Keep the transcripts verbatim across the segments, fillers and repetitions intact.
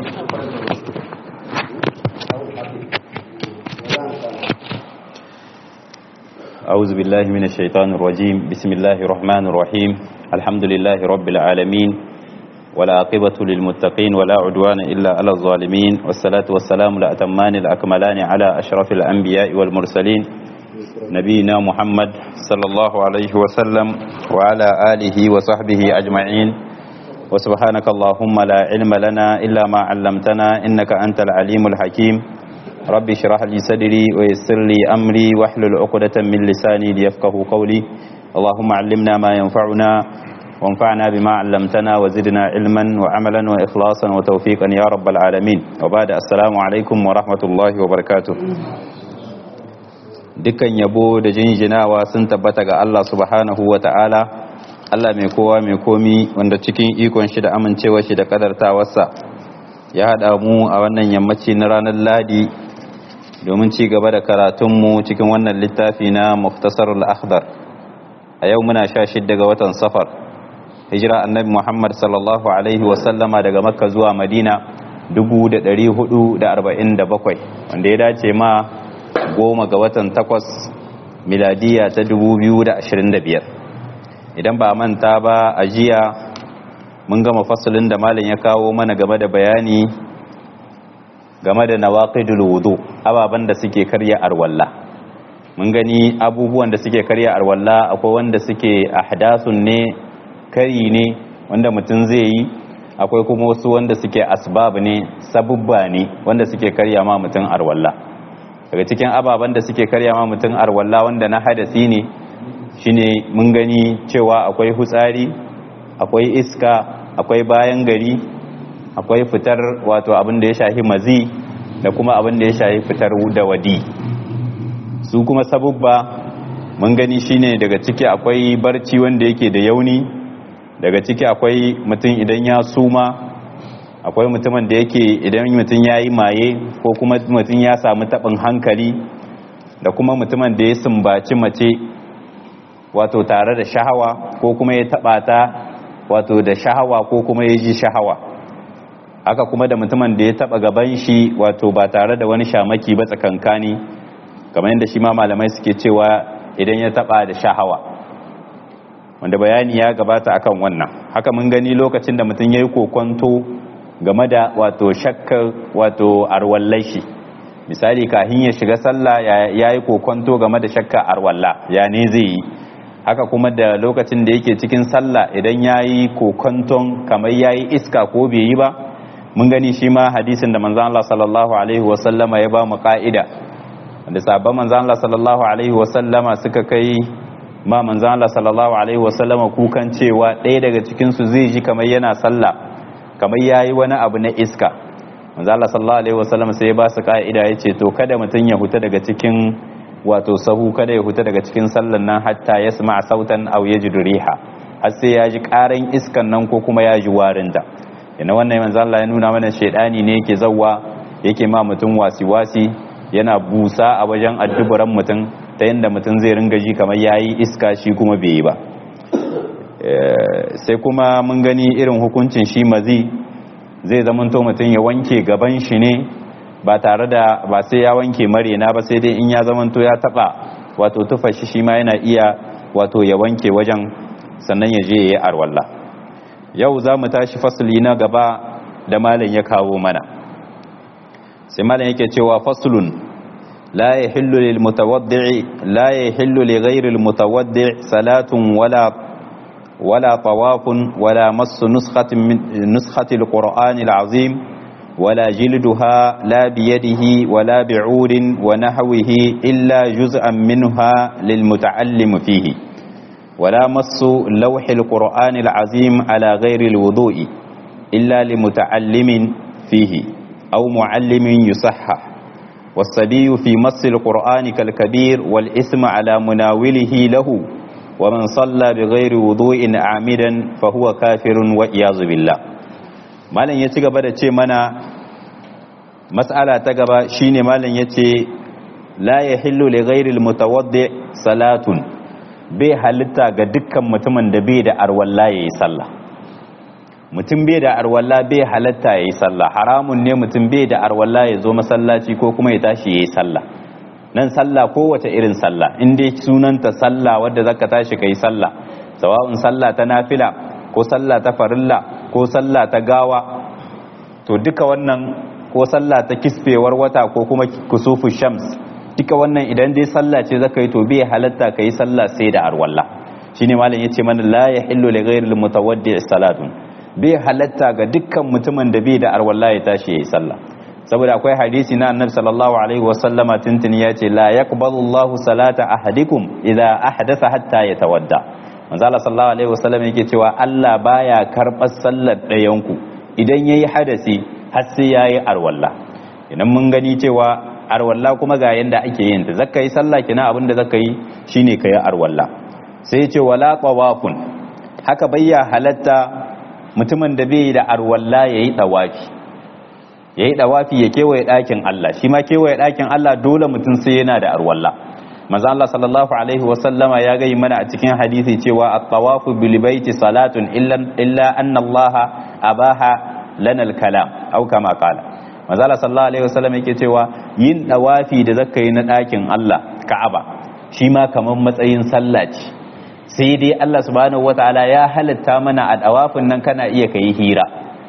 أعوذ بالله من الشيطان الرجيم. بسم الله الرحمن الرحيم. الحمد لله رب العالمين، ولا عاقبة للمتقين ولا عدوان إلا على الظالمين، والصلاة والسلام الأتمان الأكملان على أشرف الأنبياء والمرسلين نبينا محمد صلى الله عليه وسلم وعلى آله وصحبه أجمعين. وسبحانك اللهم لا علم لنا إلا ما علمتنا إنك أنت العليم الحكيم. رب اشرح لي صدري ويسر لي أمري واحلل عقدة من لساني ليفقهوا قولي. اللهم علمنا ما ينفعنا وانفعنا بما علمتنا وزدنا علما وعملا وإخلاصا وتوفيقا يا رب العالمين. وبعد السلام عليكم ورحمة الله وبركاته. dukkan yabo da jinjinawa sun tabbata ga Allah subhanahu wa ta'ala, Allah mai kowa mai komi, wanda cikin ikon shi da amincewa shi da kadartawarsa ya haɗa mu a wannan yammaci na ranar Ladi domin ci gaba da karatunmu cikin wannan littafi na Muktasarul Akhdar. A yau muna sha shidda ga watan Safar, hijira annabi Muhammad sallallahu alaihi wasallama daga Makka zuwa Madina dubu da ɗari hudu da arba'in da bakwai, wanda ya dace ma goma ga watan takwas miladiya ta dubu biyu da ashirin da biyar. Idan ba manta ba, a jiya mun gama fasalin da malam ya kawo mana game da bayani game da nawaqidul wudu, ababan da suke karya arwalla. Mun gani abubuwan da suke karya arwalla akwai wanda suke ahdathun ne, kari ne wanda mutum zai yi, akwai kuma wasu wanda suke asbab ne, sabubba ne wanda suke karya ma mutum arwalla. Daga cikin ababen da suke karya ma mutum arwalla wanda na hadasi ne shine mun gani cewa akwai hutsari, akwai iska, akwai bayan gari, akwai fitar wato abin da ya shahi mazi, da kuma abin da ya shahi fitar da wadi. Su kuma sabubba mun gani shine daga ciki akwai barci wanda yake da yauni, daga ciki akwai mutum idan ya suma, akwai mutumin da yake idan mutum ya yi maye, ko kuma mutum ya samu taɓin hankali, da kuma mutumin da ya sumbaci mace wato tare da shahawa, ko kuma ya taɓa ta wato da shahawa, ko kuma ya ji shahawa. Haka kuma da mutumin da ya taɓa gaban shi wato ba tare da wani shamaki ba tsakankani, kamar yadda shi ma malamai suke cewa idan ya taɓa da shahawa, wanda bayani ya gabata akan wannan. Haka mun gani lokacin da mutum ya yi kokonto game da wato shakkar wato arwallai shi, misali kahin ya shiga sallah ya yi kokonto game da shakkar arwalla ya ne zai yi. Haka kuma da lokacin da yake cikin sallah idan ya yi kokonton kamar ya yi iska ko bai yi ba, mun gani shi ma hadisin da manzan Allah sallallahu alaihi wasallama ya ba mu ka'ida, wanda sabon manzan Allah sallallahu alaihi wasallama suka kai ma manzan Allah sallallahu alaihi wasallama kukan cewa ɗaya daga cikinsu zai ji kamar yana sallah kamar ya yi wani abu na iska. manzan Allah sallallahu alaihi wasallama sai ya ba su ka'ida, ya ce to kada mutum ya huta daga cikin wato sahu, kada ya huta daga cikin sallan nan hatta ya sama sautan aw yajidu riha, har sai ya ji karan iskan nan ko kuma ya ji warinta. Ina wannan manzo Allah ya nuna mana shedani ne yake zawwa yake ma mutum wasi-wasi, yana busa a wajen addubaran mutum ta yanda mutum zai ringa ji kamar yayi iska shi kuma bai yi ba. Sai kuma mun gani irin hukuncin shi mazi, zai zamanto mutum ya wanke gaban shi ne ba tare da ba sai ya wanke marena ba, sai dai in ya zamanto ya taba wato tufa shi shi ma yana iya wato ya wanke wajen sannan ya je yayi arwalla. Yau za mu tashi fasli na gaba da malam ya kawo mana, sai malam yake cewa faslun la yahillu lil mutawaddi' la yahillu li ghayri al mutawaddi' salatun wala wala tawafun wala massu nuskhatin min nuskhati al qur'an al azim ولا جلدها لا بيده ولا بعود ونحوه إلا جزءا منها للمتعلم فيه، ولا مس لوح القرآن العظيم على غير الوضوء إلا لمتعلم فيه أو معلم يصحح، والصبي في مس القرآن كالكبير والإثم على مناوله له، ومن صلى بغير وضوء عامدا فهو كافر والعياذ بالله. malam ya ci gaba da ce mana mas'ala ta gaba shine malam yace la yahillu li ghayril mutawaddi salatun, bai halitta ga dukkan mutumin da bai da arwalla yayi sallah. mutum bai da arwalla bai halatta yayi sallah, haramun ne mutum bai da arwalla ya zo masallaci ko kuma ya tashi yayi sallah. nan sallah kowace irin sallah in dai sunanta sallah wadda zaka tashi kai sallah, sawa'un sallah ta nafila ko sallah ta farilla ko sallah ta gawa, to duka wannan ko sallah ta kisfewar wata ko kuma kusufu shams, duka wannan idan dai sallah ce zaka yi to bai halatta kai sallah sai da arwalla. shine malam yace mana la yahillu li ghayril mutawaddi salatun, bai halatta ga dukkan mutumin da bai da arwalla ya tashi yayi sallah, saboda akwai hadisi na annabi sallallahu alaihi wasallama tuntuni yace la yaqbalu Allahu salata ahadikum idza ahdatha hatta yatawadda. manzo Allah sallallahu alaihi wasallam yake cewa Allah baya karbar sallar dayanku idan yayi hadasi har sai yayi arwalla. idan mun gani cewa arwalla kuma ga yanda ake yin ta, zakka yi sallah kina abinda zakka yi shine kai arwalla. sai yace wala tawafun, haka bayya halatta mutumin da bai da arwalla yayi tawafi, yayi tawafi ya kewaye dakin Allah. shi ma kewaye dakin Allah dole mutum sai yana da arwalla. manzo Allah sallallahu alaihi wa sallama ya gayi mana a cikin hadisi cewa at-tawafu bil baiti salatun illa illa anna Allah abaha lana al-kalam au kama qala. manzo Allah sallallahu alaihi wa sallam yake cewa yin tawafi da zaka yi na dakin Allah Ka'aba shi ma kaman matsayin sallah ce, sai dai Allah subhanahu wataala ya halatta mana a tawafin nan kana iya kai hira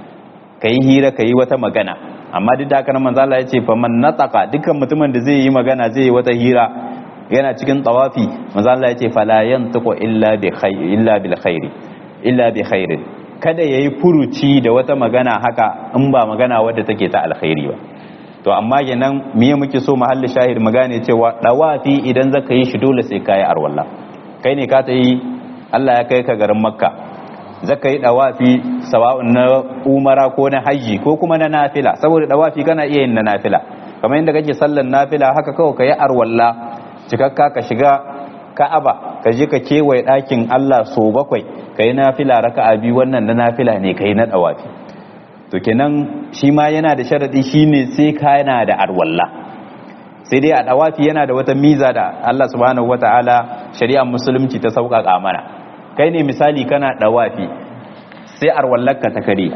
kai hira kai wata magana, amma duk da haka manzo Allah ya ce fa man nataka, dukkan mutumin da zai yi magana zai yi wata hira yana cikin tawafi, manzo Allah ya ce fala yantiqu illa bi khair illa bil khairi illa bi khairin, kada yayi furuci da wata magana haka in ba magana wadda take ta alkhairi ba. to amma kenan miye muke so mahalli shahid magane cewa tawafi idan zaka yi shi dole sai kai arwalla. kai ne ka ta yi Allah ya kai ka garin Makka, zaka yi dawafi sawa'un na umara ko na haji ko kuma na nafila, saboda dawafi kana iya yin na nafila kamar yadda kake sallan nafila haka kawai kai arwalla cikakka ka shiga Ka'aba ka je ka kewaye ɗakin Allah so bakwai kai nafila raka'a biyu, wannan na nafila ne kai na dawafi. to kenan shi ma yana da sharadi shine sai ka yana da arwalla. sai dai a dawafi yana da wata miza da Allah subhanahu wataala shari'ar musulunci ta sauƙaƙa mana. kai ne misali kana dawafi sai arwallarka ta kare,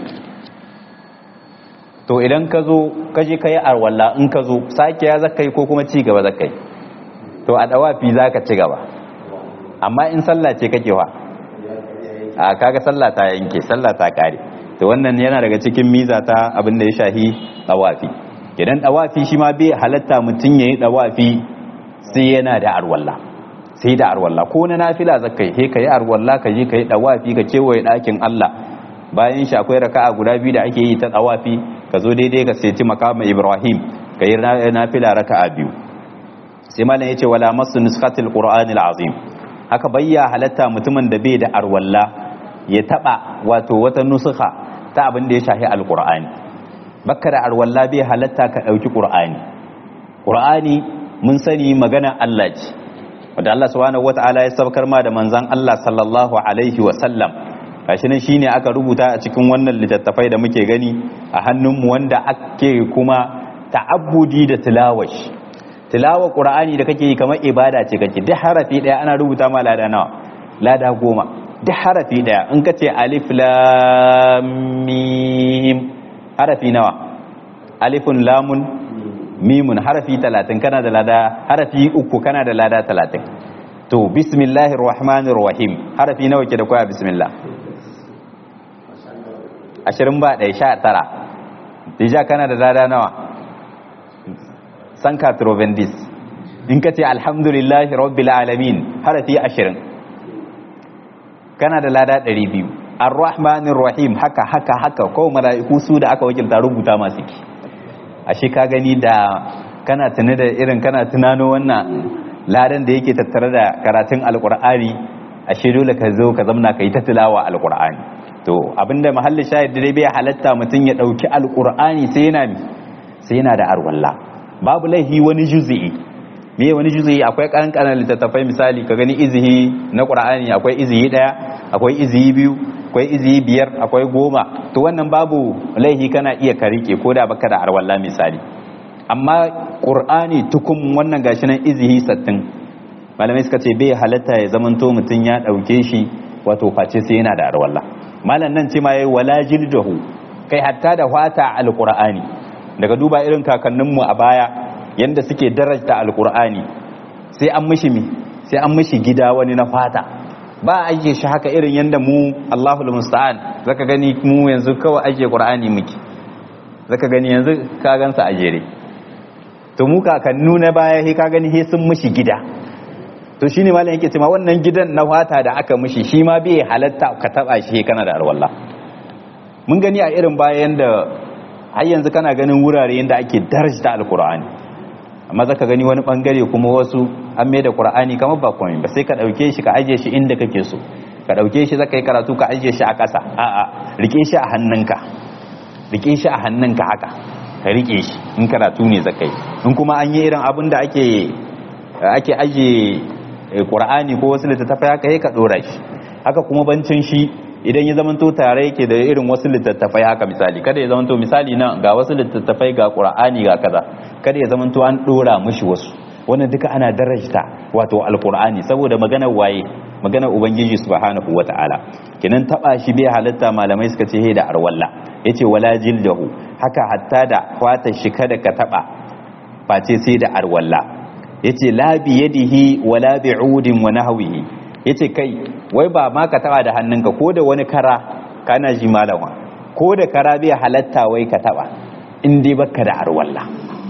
to idan ka zo ka je ka yi arwalla, in ka zo sake ya zaka yi ko kuma ci gaba zaka yi, to a dawafi zaka ci gaba. amma in sallah ce kake wa a kaga sallah ta yanke, sallah ta kare. to wannan yana daga cikin miza ta abin da ya shahi dawafi. idan dawafi shi ma bai halatta mutum yayi dawafi sai yana da arwalla, sai da arwalla ko na nafila zakai he kai arwalla ka je kai dawafi ka kewaye dakin Allah. bayan shi akwai raka'a guda biyu da ake yi ta dawafi, ka zo daidai ka sai maqam Ibrahim kai nafila raka'a biyu. sai malam yace wala masu nuskatil qur'anil azim, haka bayya halatta mutumin da bai da arwalla ya taba wato wata nusuka ta abin da ya shahi alqur'ani. bakka da arwalla bai halatta ka dauki qur'ani. qur'ani mun sani magana Allah ce wanda Allah subhanahu wataala ya sabkar ma da manzon Allah sallallahu alaihi wa sallam. gashi nan shine aka rubuta a cikin wannan littattafai da muke gani a hannunmu, wanda ake kuma ta'abbudi da tilawashi. tilawa qur'ani da kake yi kamar ibada ce kake, duk harafi daya ana rubuta ma lada nawa? lada goma. duk harafi daya in kace alif lam mim harafi nawa? alifun lamun mimun harafi talatin, kana da lada harafi uku, kana da lada talatin. to bismillahir rahmanir rahim harafi nawa ke da koya bismillah? ashirin ba ɗaya sha tara. dija kana da lada nawa? sanka trovendis. in ka ce alhamdulillahi rabbil alamin harafi ashirin, kana da lada ɗari biyu. ar-rahmanir rahim haka haka haka ko mala'iku su da aka wakilta rubuta masu ki. ashe ka gani da kana tuni da irin kana tunano wannan ladan da yake tattare da karatun alqur'ani, ashe dole ka zo ka zamna kai ta tilawa alqur'ani. to abinda mahallin shahid dai bai halatta mutun ya dauki alqur'ani sai yana sai yana da arwalla. babu laihi wani juz'i, me wani juz'i akwai karan karan littattafai misali ka gani izihi na qur'ani akwai izihi daya, akwai izihi biyu, akwai izihi biyar, akwai goma. to wannan babu laihi kana iya ka rike ko da baka da arwalla misali. amma qur'ani tukum wannan gashi nan izihi sittin, malamai suka ce bai halatta ya zamanto mutun ya dauke shi wato face sai yana da arwalla. malan nan ce ma yayi wala jildahu kai hatta da fata alqur'ani daga duba irin kakanninmu a baya yanda suke darajta alqur'ani sai an mishi mi sai an mishi gida wani na fata ba aje shi haka irin yanda mu Allahul musta'an zaka gani mu yanzu kawai aje qur'ani muke zaka gani yanzu ka gansa a jere to mu kakannu na baya he ka gani he sun mishi gida to shine malam yake cewa wannan gidan na fata da aka mishi shi ma bai halatta ka taba shi kana da arwalla mun gani a irin bayan da har yanzu kana ganin wurare yanda ake darajta alqur'ani amma zaka gani wani bangare kuma wasu an mai da qur'ani kamar ba komai ba sai ka dauke shi ka aje shi inda kake so ka dauke shi zaka yi karatu ka aje shi a ƙasa a'a rike shi a hannunka rike shi a hannunka haka ka rike shi in karatu ne zaka yi in kuma an yi irin abin da ake ake aje qur'ani ko wasu littattafai haka sai ka dora shi haka kuma bancin shi idan ya zamanto tare yake da irin wasu littattafai haka misali kada ya zamanto misali nan ga wasu littattafai ga qur'ani ga kaza kada ya zamanto an dora mishi wasu wannan duka ana darajta wato alqur'ani saboda maganar waye maganar ubangiji subhanahu wataala kinan taba shi bai halatta malamai suka ce he da arwalla yace wala jildahu haka hatta da fata shi kada ka taba face sai da arwalla yace la bi yadihi wala bi'udin wa nahwihi yace kai wai ba ma ka taba da hannunka ko da wani kara kana ji malama ko da kara bai halatta wai ka taba in dai baka da arwalla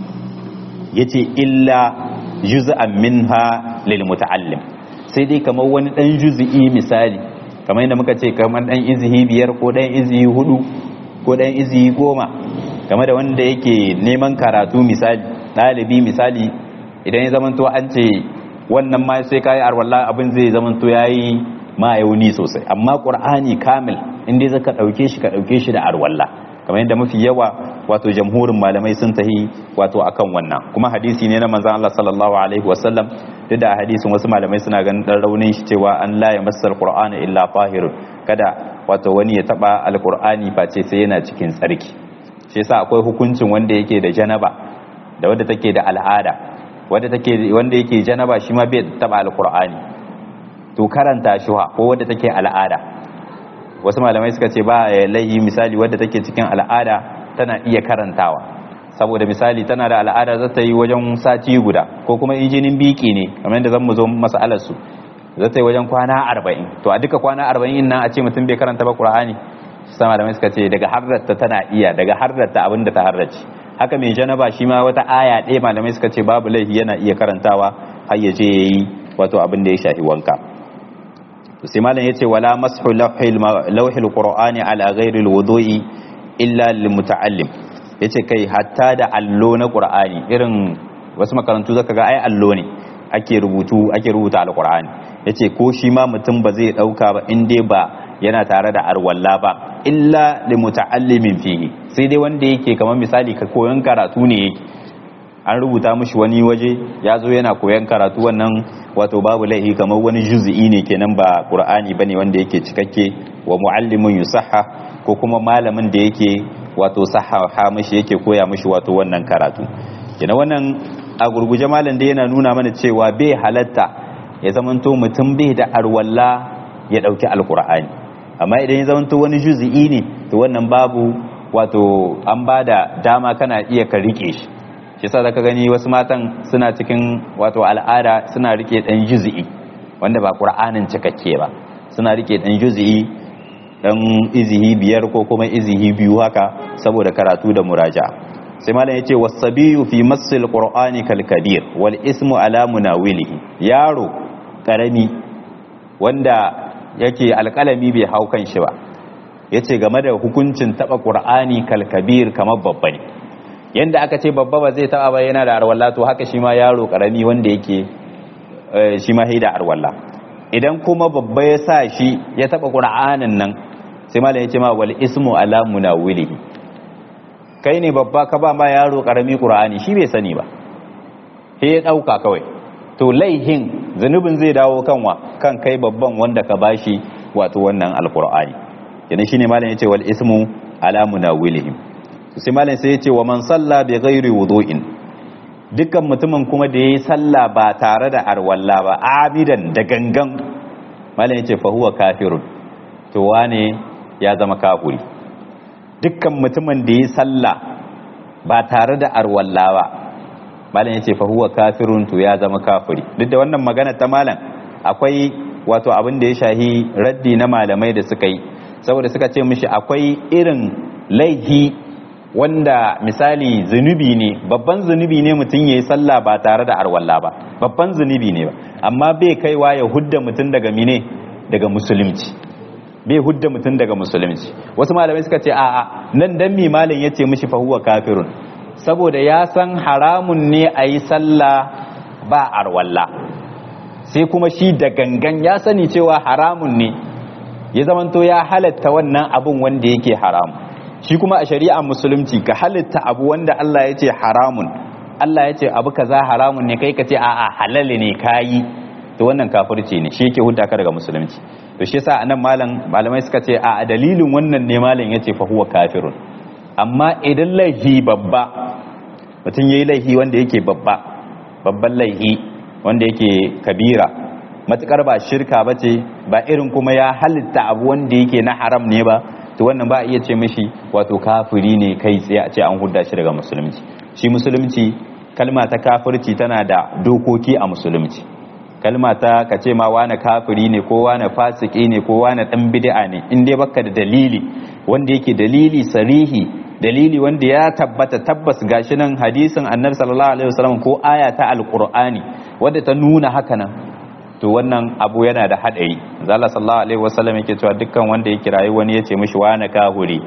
yace illa juz'an minha lil muta'allim sai dai kamar wani dan juz'i misali kamar yadda muka ce kamar dan izhi biyar ko dan izhi hudu ko dan izhi goma kamar da wanda yake neman karatu misali dalibi misali idan ya zamanto an ce wannan ma sai kai arwalla abin zai zamanto yayi ma yauni sosai amma qur'ani kamil inda zaka dauke shi ka dauke shi da arwalla kamar yadda mafi yawa wato jamhurin malamai sun tahi wato akan wannan kuma hadisi ne na manzon Allah sallallahu alaihi wasallam duk da hadisin wasu malamai suna ganin dan raunin shi cewa an la yamassal qur'ana illa tahir kada wato wani ya taba alqur'ani face sai yana cikin tsarki shi yasa akwai hukuncin wanda yake da janaba da wanda take da al'ada wanda take wanda yake janaba shi ma bai taba alqur'ani to karanta shi ko wanda take al'ada wasu malamai suka ce ba laihi misali wadda take cikin al'ada tana iya karantawa saboda misali tana da al'ada za ta yi wajen sati guda ko kuma injinin biki ne kamar yadda zan mu zo masalar su za ta yi wajen kwana arba'in to a duka kwana arba'in nan a ce mutum bai karanta ba qur'ani sai malamai suka ce daga harrata tana iya daga harrata abin da ta harrace haka mai janaba shi ma wata aya ɗaya malamai suka ce babu laihi yana iya karantawa har ya je yayi wato abin da ya shafi wanka sai malam yace wala mashu lawhil qur'ani ala ghairi alwudu'i illa lil muta'allim yace kai hatta da allo na qur'ani irin wasu makarantu zaka ga ai allo ne ake rubutu ake rubuta alqur'ani yace ko shi ma mutum ba zai dauka ba in dai ba yana tare da arwalla ba illa lil muta'allimin fihi sai dai wanda yake kamar misali ka koyon karatu ne yake an rubuta mishi wani waje ya zo yana koyon karatu wannan wato babu laihi kamar wani juz'i ne kenan ba qur'ani bane wanda yake cikakke wa muallimun yusahha ko kuma malamin da yake wato sahaha mishi yake koya mishi wato wannan karatu kenan wannan a gurguje malam da yana nuna mana cewa bai halatta ya zamanto mutum bai da arwalla ya dauki alqur'ani amma idan ya zamanto wani juz'i ne to wannan babu wato an bada dama kana iya ka rike shi shi yasa zaka gani wasu matan suna cikin wato al'ada suna rike dan juz'i wanda ba qur'anin cikakke ba suna rike dan juz'i dan izihi biyar ko kuma izihi biyu haka saboda karatu da muraja'a sai malam yace wasabiyu fi massil qur'ani kal kabir wal ismu ala munawilihi yaro karami wanda yake alkalami bai hau kan shi ba yace game da hukuncin taba qur'ani kal kabir kamar babba ne yanda aka ce babba ba zai taba ba yana da arwalla to haka shi ma yaro karami wanda yake shi ma haida arwalla idan kuma babba ya sa shi ya taba qur'anin nan sai malam yace ma wal ismu ala munawilihi kai ne babba ka ba ma yaro karami qur'ani shi bai sani ba sai ya dauka kawai to laihin zanubin zai dawo kanwa kan kai babban wanda ka bashi wato wannan alqur'ani yana shine malam yace wal ismu ala munawilihim sai malam sai yace wa man salla bi ghairi wudu'in dukkan mutumin kuma da yayi sallah ba tare da arwalla ba abidan da gangan malam yace fa huwa kafirun to wane ya zama kafiri. Dukkan mutumin da ya sallah ba tare da arwalla ba malam yace fa huwa kafirun to ya zama kafiri. Duk da wannan magana ta malam akwai wato abin da ya shahi raddi na malamai da suka yi, saboda suka ce mishi akwai irin laihi wanda misali zunubi ne, babban zunubi ne mutum yayi sallah ba tare da arwalla ba, babban zunubi ne ba, amma bai kaiwa ya hudda mutum daga mine daga musulunci, bai hudda mutum daga musulunci. Wasu malamai suka ce a'a nan dan mi malam yace mishi fa huwa kafirun saboda ya san haramun ne a yi sallah ba arwalla, sai kuma shi da gangan ya sani cewa haramun ne ya zamanto ya halatta wannan abun wanda yake haramu. Shi kuma a shari'ar musulunci ka halitta abu wanda Allah ya ce haramun, Allah ya ce abu kaza haramun ne kai ka ce a'a halal ne kayi, to wannan kafirci ne, shi yake hudda ka daga musulunci. To shi yasa anan malam malamai suka ce a dalilin wannan ne malam yace fa huwa kafirun. Amma idan laihi babba mutum yayi laihi wanda yake babba babban laihi wanda yake kabira, matukar ba shirka bace ba irin kuma ya halitta abu wanda yake na haram ne ba, to wannan ba a iya ce mishi wato kafiri ne kai tsaye a ce an hudda shi daga musulunci. Shi musulunci kalma ta kafirci tana da dokoki a musulunci. Kalma ta ka ce ma wani kafiri ne ko wani fasiki ne ko wani dan bid'a ne, in dai baka da dalili wanda yake dalili sarihi, dalili wanda ya tabbata tabbas gashi nan hadisin annabi sallallahu alaihi wasallam ko aya ta alqur'ani wadda ta nuna haka nan, to wannan abu yana da hadari. Allah sallallahu alaihi wasallam yake cewa dukkan wanda ya kirayi wani ya ce mishi wani kafiri,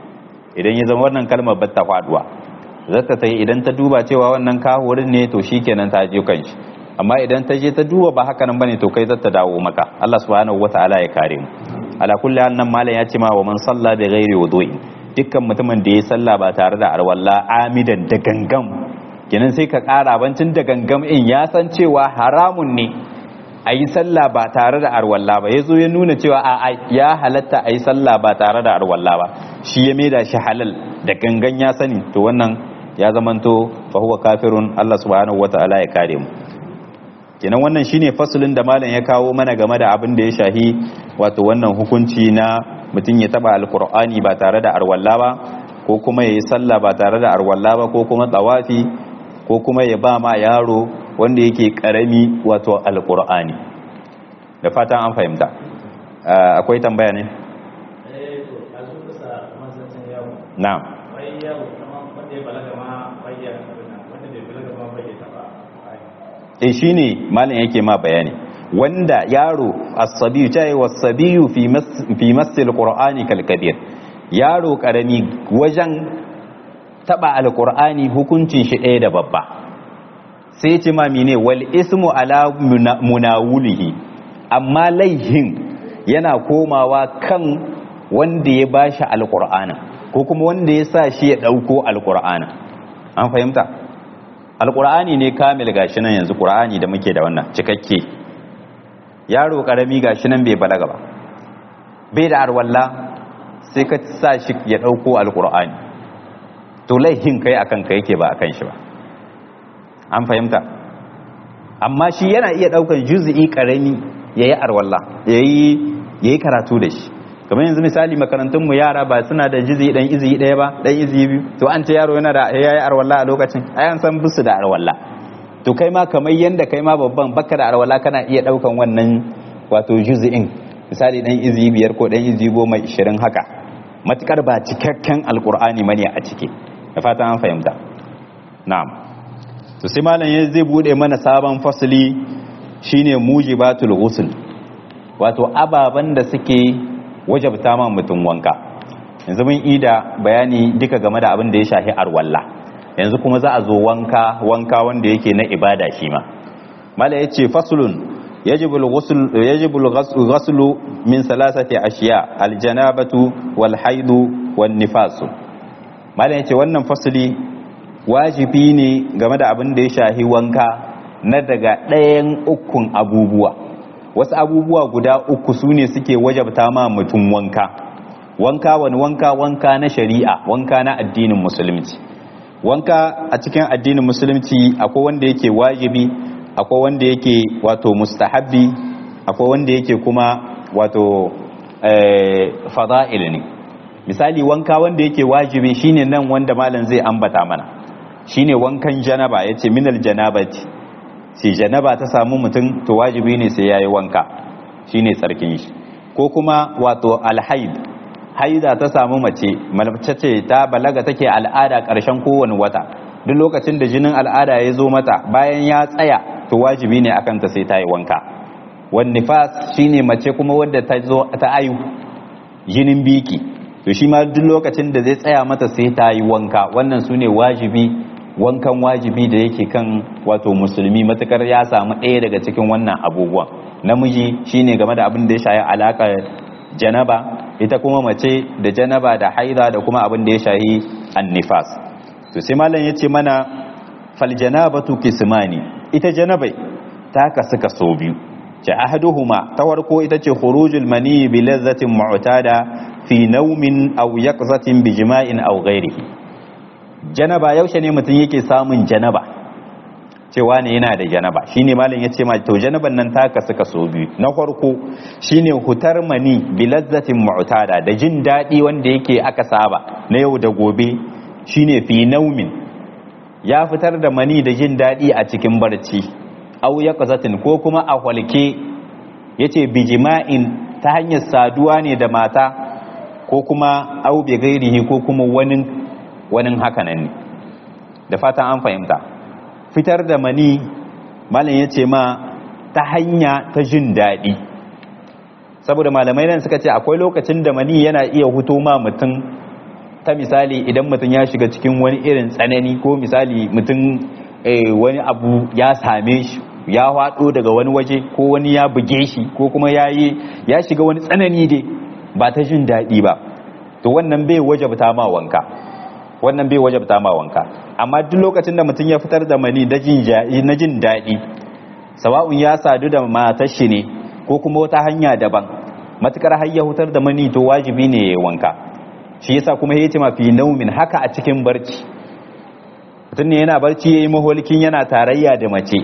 idan ya zama wannan kalmar batta faduwa zata ta yi, idan ta duba cewa wannan kafirin ne to shikenan ta je kanshi, amma idan ta je ta duba ba haka nan bane to kai zata dawo maka. Allah subhanahu wataala ya kare mu. Ala kulli hal nan malam ya ce ma wa man salla bi ghairi wudu'i, dukkan mutumin da ya salla ba tare da arwalla amidan da gangam, kenan sai ka kara bancin da gangam in ya san cewa haramun ne a yi sallah ba tare da arwalla ba, ya zo ya nuna cewa a ya halatta a yi sallah ba tare da arwalla ba, shi ya maida shi halal da gangan ya sani, to wannan ya zamanto fa huwa kafirun. Allah subhanahu wataala ya kare mu. Kenan wannan shine fasulin da malam ya kawo mana game da abin da ya shahi wato wannan hukunci na mutum ya taba alqur'ani ba tare da arwalla ba, ko kuma ya yi sallah ba tare da arwalla ba, ko kuma tsawafi, ko kuma ya ba ma yaro wanda yake karami wato alqur'ani. Da fatan an fahimta. Akwai tambaya ne? Eh to azu kusa manzancin yawo. Na'am. Wai yawo kamar wanda ya balaga ma bayyana wanda bai balaga ma bayyana ba. Eh shine malam yake ma bayani. Wanda yaro as-sabiyu tayi was-sabiyu fi mas fi masil qur'ani kal kabir. Yaro karami wajen taba alqur'ani hukuncin shi ɗaya da babba. Sai ce ma mine wal ismu ala munawulihi, amma laihin yana komawa kan wanda ya bashi alqur'ana ko kuma wanda ya sa shi ya dauko alqur'ana. An fahimta? Alqur'ani ne kamil gashi nan yanzu, qur'ani da muke da wannan cikakke. Yaro karami gashi nan bai balaga ba, bai da arwalla, sai ka sa shi ya dauko alqur'ani, to laihin kai akan kai yake ba akan shi ba. An fahimta? Amma shi yana iya daukan juz'i karami yayi arwalla, yayi yayi karatu da shi. Kamar yanzu misali makarantun mu yara ba suna da juz'i dan izi daya ba, dan izi biyu, to an ce yaro yana da yayi arwalla a lokacin, ai an san bisu da arwalla. To kai ma kamar yanda kai ma babban baka da arwalla kana iya daukan wannan wato juz'in, misali dan izi biyar ko dan izi goma ishirin haka, matukar ba cikakken alqur'ani mane a ciki. Da fatan an fahimta. Na'am. To sai malam ya zai bude mana sabon fasali shine mujibatul ghusl, wato ababan da suke wajabta ma mutum wanka. Yanzu mun ida bayani duka game da abin da ya shafi arwalla, yanzu kuma za a zo wanka wanka wanda yake na ibada shi ma. Malam yace faslun yajibul ghusl yajibul ghuslu min salasati ashiya aljanabatu wal haidu wan nifasu. Malam yace wannan fasali wajibi ne game da abin da ya shahi wanka na daga ɗayan ukun abubuwa. Wasu abubuwa guda uku su ne suke wajabta ma mutum wanka. Wanka wani wanka? Wanka na shari'a, wanka na addinin musulunci. Wanka a cikin addinin musulunci akwai wanda yake wajibi, akwai wanda yake wato mustahabbi, akwai wanda yake kuma wato fada'il ne. Misali wanka wanda yake wajibi shine nan wanda malam zai ambata mana shine wankan janaba, yace minal janabati, sai janaba ta samu mutum to wajibi ne sai yayi wanka shine tsarkin shi. Ko kuma wato alhaid, haida ta samu mace, mace ce ta balaga take al'ada ƙarshen kowane wata, duk lokacin da jinin al'ada ya zo mata bayan ya tsaya to wajibi ne akan ta sai ta yi wanka. Wan nifas shine mace kuma wadda ta zo ta ayu jinin biki, to shi ma duk lokacin da zai tsaya mata sai ta yi wanka. Wannan sune wajibi, wankan wajibi da yake kan wato musulmi matukar ya samu ɗaya daga cikin wannan abubuwan. Namiji shine game da abin da ya shahi alaka janaba, ita kuma mace da janaba da haida da kuma abin da ya shahi annifas. To sai malam yace mana fal janabatu kismani, ita janabai ta kasu kaso biyu. ce ahaduhuma ta farko ita ce khurujul mani bi lazzatin mu'tada fi naumin aw yaqzatin bi jima'in aw ghairihi. Janaba yaushe ne mutum yake samun janaba, cewa ne yana da janaba, shine malam yace ma to janaban nan ta kasu kaso biyu. Na farko shine hutar mani bi lazzatin mu'tada, da jin dadi wanda yake aka saba na yau da gobe, shine fi naumin, ya fitar da mani da jin dadi a cikin barci, aw yaqzatin ko kuma a walke, yace bi jima'in ta hanyar saduwa ne da mata, ko kuma aw bi ghairihi ko kuma wani wani hakanan ne. Da fatan an fahimta. Fitar da mani malam yace ma ta hanya ta jin dadi, saboda malamai nan suka ce akwai lokacin da mani yana iya huto ma mutum, ta misali idan mutum ya shiga cikin wani irin tsanani, ko misali mutum eh, wani abu ya same shi, ya hwado daga wani waje, ko wani ya buge shi, ko kuma ya yi ya shiga wani tsanani dai ba ta jin daɗi ba, to wannan bai wajabta ma wanka, wannan bai wajabta ma wanka. Amma duk lokacin da mutum ya fitar da mani na jin daɗi, sawa'un ya sadu da matar shi ne ko kuma wata hanya daban, matukar har ya hutar da mani to wajibi ne ya wanka. Shi yasa kuma ya ce mafi naumin, haka a cikin barci, mutum ne yana barci ya yi maholkin yana tarayya da mace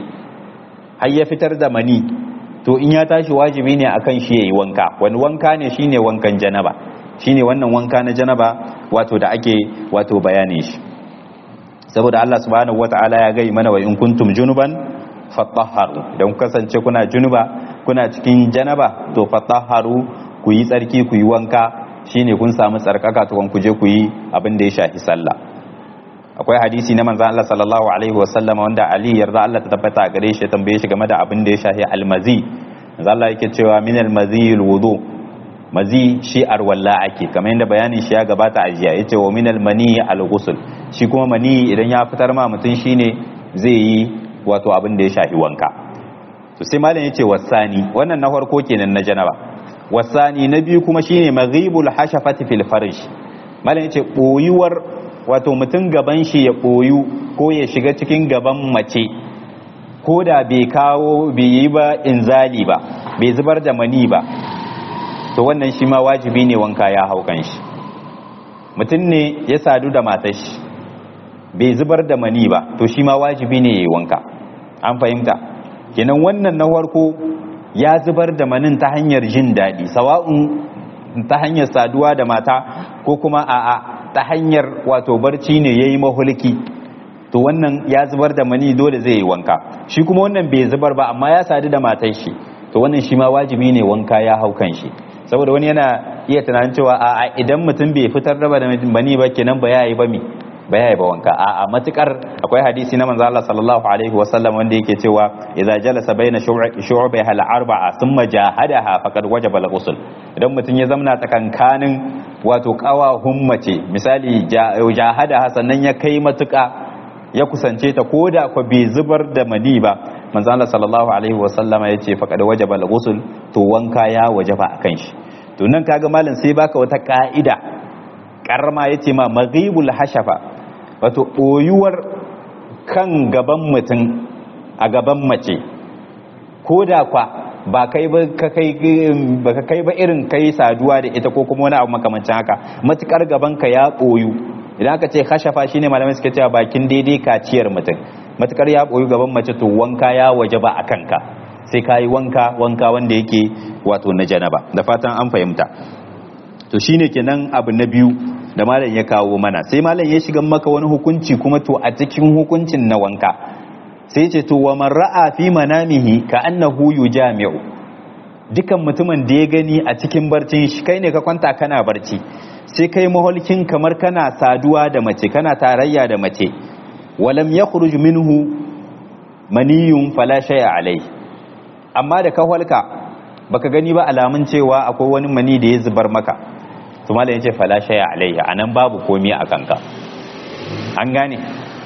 har ya fitar da mani, to in ya tashi wajibi ne akan shi ya yi wanka. Wani wanka ne? shine wankan janaba, shine wannan wanka na janaba wato da ake wato bayanin shi, saboda Allah subhanahu wata'ala ya gai mana wa in kuntum junuban fatahharu, idan ku kasance kuna junuba, kuna cikin janaba, to fatahharu, ku yi tsarki, ku yi wanka, shine kun samu tsarkaka to ku je ku yi abin da ya shafi sallah. Akwai hadisi na manzon Allah sallallahu alaihi wasallam wanda Ali yarda Allah ta tabbata gare shi ya tambaye shi game da abin da ya shafi almazi. Manzon Allah yake cewa min almazi alwudu, mazi shi arwalla ake, kamar yadda bayanin shi ya gabata a jiya. Yace wa min almani alghusl, shi kuma mani idan ya fitar ma mutum shine zai yi wato abin da ya shafi wanka. To sai malam yace wasani, wannan na farko kenan na janaba. Wasani na biyu kuma shine maghibul hashafati fil farj. Malam yace boyuwar wato mutum gaban shi ya boyu ko ya shiga cikin gaban mace, ko da bai kawo bai yi ba inzali ba, bai zubar da mani ba, to wannan shi ma wajibi ne wanka ya hau kan shi. Mutum ne ya sadu da matar shi bai zubar da mani ba, to shi ma wajibi ne yayi wanka. An fahimta? Kenan wannan na farko ya zubar da manin ta hanyar jin daɗi, sawa'un ta hanyar saduwa da mata ko kuma a'a ta hanyar wato barci ne yayi mahulki, to wannan ya zubar da mani dole zai yi wanka. Shi kuma wannan bai zubar ba amma ya sadu da matar shi, to wannan shi ma wajibi ne wanka ya hau kan shi. Saboda wani yana iya tunanin cewa a'a idan mutum bai fitar da mani ba kenan ba yayi ba mi ba yayi ba wanka. A'a matukar akwai hadisi na manzo Allah sallallahu alaihi wasallam wanda yake cewa idza jalasa baina shu'ubiha al-arba'a thumma jahadaha faqad wajaba al-ghusl. Idan mutum ya zamna tsakankanin wato kawahun mace, misali jahadaha, sannan ya kai matuka ya kusance ta koda ko bai zubar da mani ba, manzo Allah sallallahu alaihi wasallam yace faqad wajaba al-ghusl, to wanka ya wajaba akan shi. To nan kaga malam sai baka wata ka'ida karma, yace ma maghibul hashafa, wato boyuwar kan gaban mutum a gaban mace, ko da kwa ba kai ba ka kai ba ka kai ba irin kai saduwa da ita ko kuma wani abu makamancin haka, matukar gaban ka ya boyu. Idan aka ce hashafa shine malamai suka cewa bakin daidai kaciyar mutum, matukar ya boyu gaban mace to wanka ya wajaba akan ka. sai ka yi wanka wanka wanda yake wato na janaba da fatan an fahimta. To shine kenan abu na biyu da malam ya kawo mana, sai malam ya shiga maka wani hukunci kuma to a cikin hukuncin na wanka sai ce to wa man ra'a fi manamihi ka annahu yujami'u, dukan mutumin da ya gani a cikin barcin shi, kai ne ka kwanta kana barci sai kai maholkin kamar kana saduwa da mace, kana tarayya da mace, walam yakhruj minhu maniyun fala shay'a alai, amma da ka holka baka gani ba alamun cewa akwai wani mani da ya zubar maka, to malam yace fala shay'a alai, anan babu komai a kanka, an gane.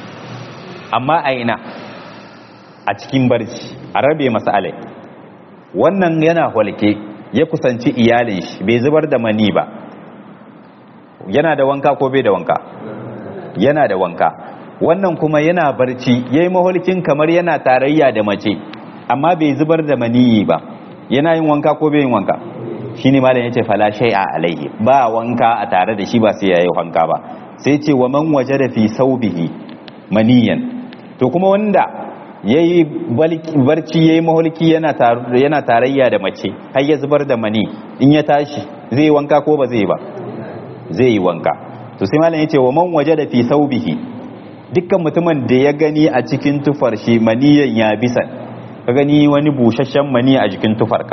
Amma a ina a cikin barci a rabe masalai, wannan yana holke ya kusanci iyalin shi bai zubar da mani ba, yana da wanka ko bai da wanka? Yana da wanka. Wannan kuma yana barci yayi maholkin kamar yana tarayya da mace amma bai zubar da maniyi ba, yana yin wanka ko bai yin wanka? Shine malam yace fala shay'a alaihi, ba wanka a tare da shi, ba sai yayi wanka ba. Sai ce wa man wajada fi saubihi maniyan, to kuma wanda yayi barci yayi maholki yana yana tarayya da mace har ya zubar da mani, in ya tashi zai wanka ko ba zai ba? Zai yi wanka. To sai malam yace wa man wajada fi saubihi, dukkan mutumin da ya gani a cikin tufar shi maniyan ya bisa, ka gani wani busasshen mani a jikin tufarka,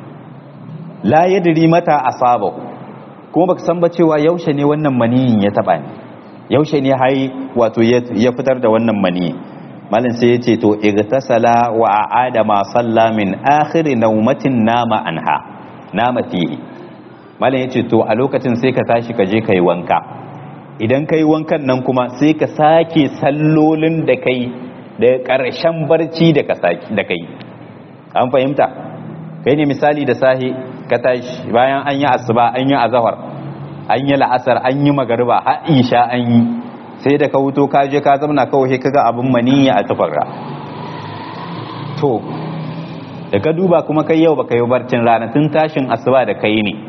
la yadri mata asabahu, kuma baka san ba cewa yaushe ne wannan maniyin ya taba ni, yaushe ne hai wato ya fitar da wannan mani. Malam sai yace to igtasala wa aada ma salla min akhir nawmatin nama anha nama fihi. Malam yace to a lokacin sai ka tashi ka je kai wanka, idan kai wankan nan kuma sai ka sake sallolin da kai da ƙarshen barci da ka saki da kai. An fahimta? Kai ne misali da sahi ka tashi bayan an yi asuba, an yi azhar, an yi la'asar, an yi magariba, har isha an yi, sai da ka wuto ka je ka zauna kawai kaga abin maniyya a tufarka. To da ka duba kuma kai yau baka yi barcin rana tun tashin asuba da kai ne,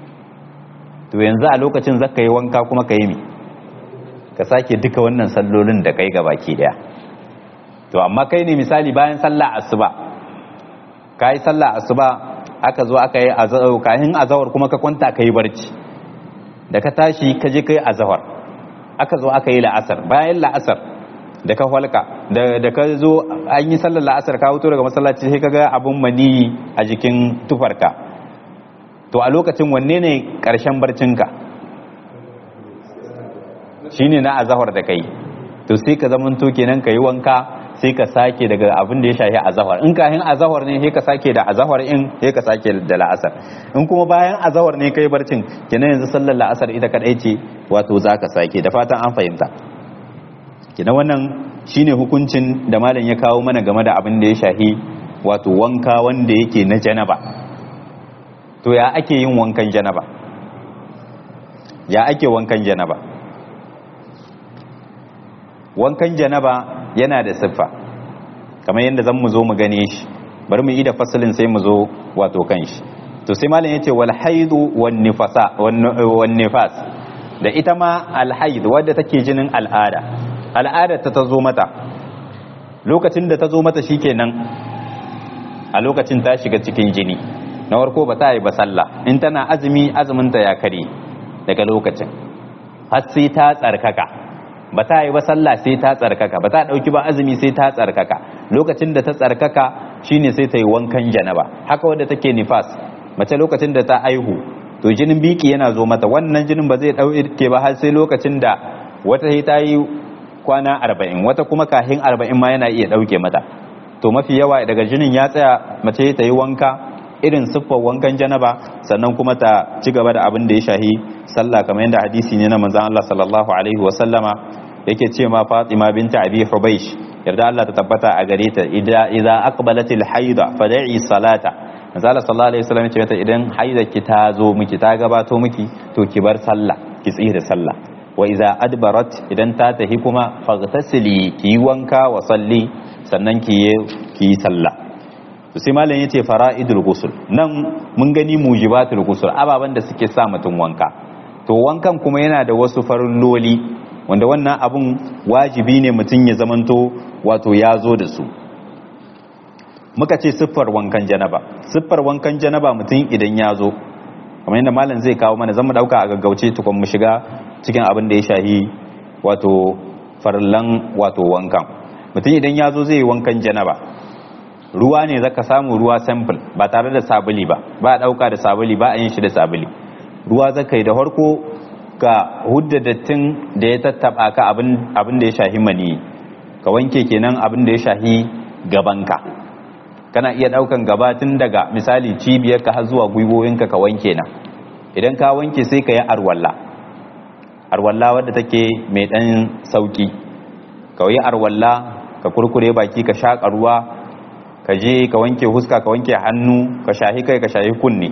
to yanzu a lokacin zaka yi wanka kuma ka yi mi, ka sake duka wannan sallolin da kai gabaki daya. To amma kai ne misali bayan sallah asuba, ka yi sallah asuba aka zo aka yi azawar, kahin azawar kuma ka kwanta ka yi barci, da ka tashi ka je ka yi azawar, aka zo aka yi la'asar, bayan la'asar da ka halka da ka zo an yi sallar la'asar ka wuto daga masallaci sai ka ga abun mani a jikin tufarka, to a lokacin wanne ne ƙarshen barcinka? Shine na azahar da kai, to sai ka zamanto kenan ka yi wanka, sai ka sake daga abin da ya shafi azahar, in kahin azahar ne sai ka sake da azahar in sai ka sake da la'asar, in kuma bayan azahar ne kai barcin kenan yanzu sallar la'asar ita kadai ce wato za ka sake. Da fatan an fahimta. Kenan wannan shine hukuncin da malam ya kawo mana game da abin da ya shafi wato wanka wanda yake na janaba. To ya ake yin wankan janaba? Ya ake wankan janaba? Wankan janaba yana da siffa kamar yadda zan mu zo mu gane shi, bari mu yi da fasalin sai mu zo wato kan shi. To sai malam yace wal haidu wan nifasa wan nifas, da ita ma al haid wadda take jinin al'ada, al'ada ta tazo mata, lokacin da ta zo mata shikenan a lokacin ta shiga cikin jini na farko, ba ta yi ba sallah, in tana azumi azumin ta ya kare daga lokacin har sai ta tsarkaka, ba ta yi ba sallah sai ta tsarkaka, ba ta dauki ba azumi sai ta tsarkaka. Lokacin da ta tsarkaka shine sai ta yi wankan janaba. Haka wadda take nifas, mace lokacin da ta aihu to jinin biki yana zo mata, wannan jinin ba zai dauke ba har sai lokacin da wata sai ta yi kwana arba'in, wata kuma kahin arba'in ma yana iya dauke mata. To mafi yawa daga jinin ya tsaya mace ta yi wanka irin siffar wankan janaba, sannan kuma ta ci gaba da abin da ya shahi sallah, kamar yadda hadisi ne na manzon Allah sallallahu alaihi wa sallama yake ce ma Fatima binta Abi Hubaysh, yarda Allah ta tabbata a gare ta, idza idza aqbalatil haida fad'i salata. Manzon Allah sallallahu alaihi wa sallam ya ce idan haida ki ta zo miki, ta gabato miki, to ki bar sallah, ki tsira sallah. Wa idza adbarat, idan ta tahi kuma faghtasili, ki wanka wa salli, sannan ki yi sallah. To sai malam yace fara'idul ghusl, nan mun gani mujibatul ghusl, ababan da suke sa mutum wanka. To wankan kuma yana da wasu farilloli wanda wannan abun wajibi ne mutum ya zamanto wato ya zo da su. muka ce siffar wankan janaba siffar wankan janaba mutum idan ya zo kamar yadda malam zai kawo mana zan mu dauka a gaggauce tukun mu shiga cikin abin da ya shahi wato farallan wato wankan mutum idan ya zo zai yi wankan janaba ruwa ne zaka samu ruwa sample ba tare da sabuli ba ba a dauka da sabuli ba a yin shi da sabuli ruwa zaka yi da farko ka hudda dattin da ya tattaba ka abin abin da ya shahi mani ka wanke kenan abin da ya shahi gabanka kana iya daukan gaba tun daga misali cibiyarka har zuwa gwiwoyinka ka wanke na idan ka wanke sai ka yi arwalla arwalla wadda take mai dan sauki ka yi arwalla ka kurkure baki ka shaka ruwa ka je ka wanke huska ka wanke hannu ka shahi kai ka shahi kunne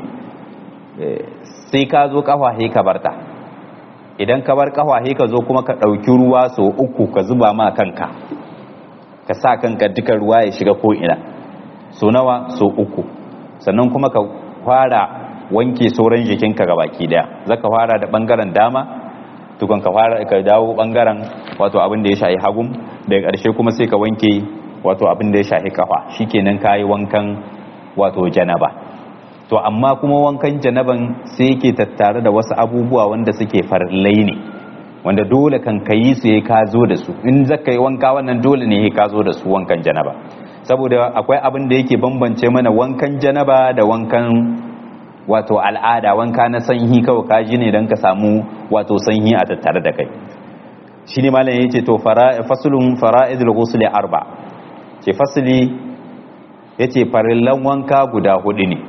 sai ka zo kafahe ka barta idan ka bar kafahe ka zo kuma ka dauki ruwa so uku ka zuba ma kanka ka sa kanka duka ruwa ya shiga ko ina so nawa so uku sannan kuma ka fara wanke sauran jikinka gabaki daya zaka fara da bangaren dama tukun ka fara ka dawo bangaren wato abin da ya shahi hagum daga ƙarshe kuma sai ka wanke wato abin da ya shahi kafa shikenan kayi wankan wato janaba to amma kuma wankan janaban sai yake tattare da wasu abubuwa wanda suke farillai ne wanda dole kan kayi su yayi ka zo da su in zaka yi wanka wannan dole ne yayi ka zo da su wankan janaba saboda akwai abin da yake bambance mana wankan janaba da wankan wato al'ada wanka na sanyi kawai kaji ne don ka samu wato sanyi a tattare da kai shi ne malam yace to faslun fara'idul ghusl arba ce fasli yace farillan wanka guda hudu ne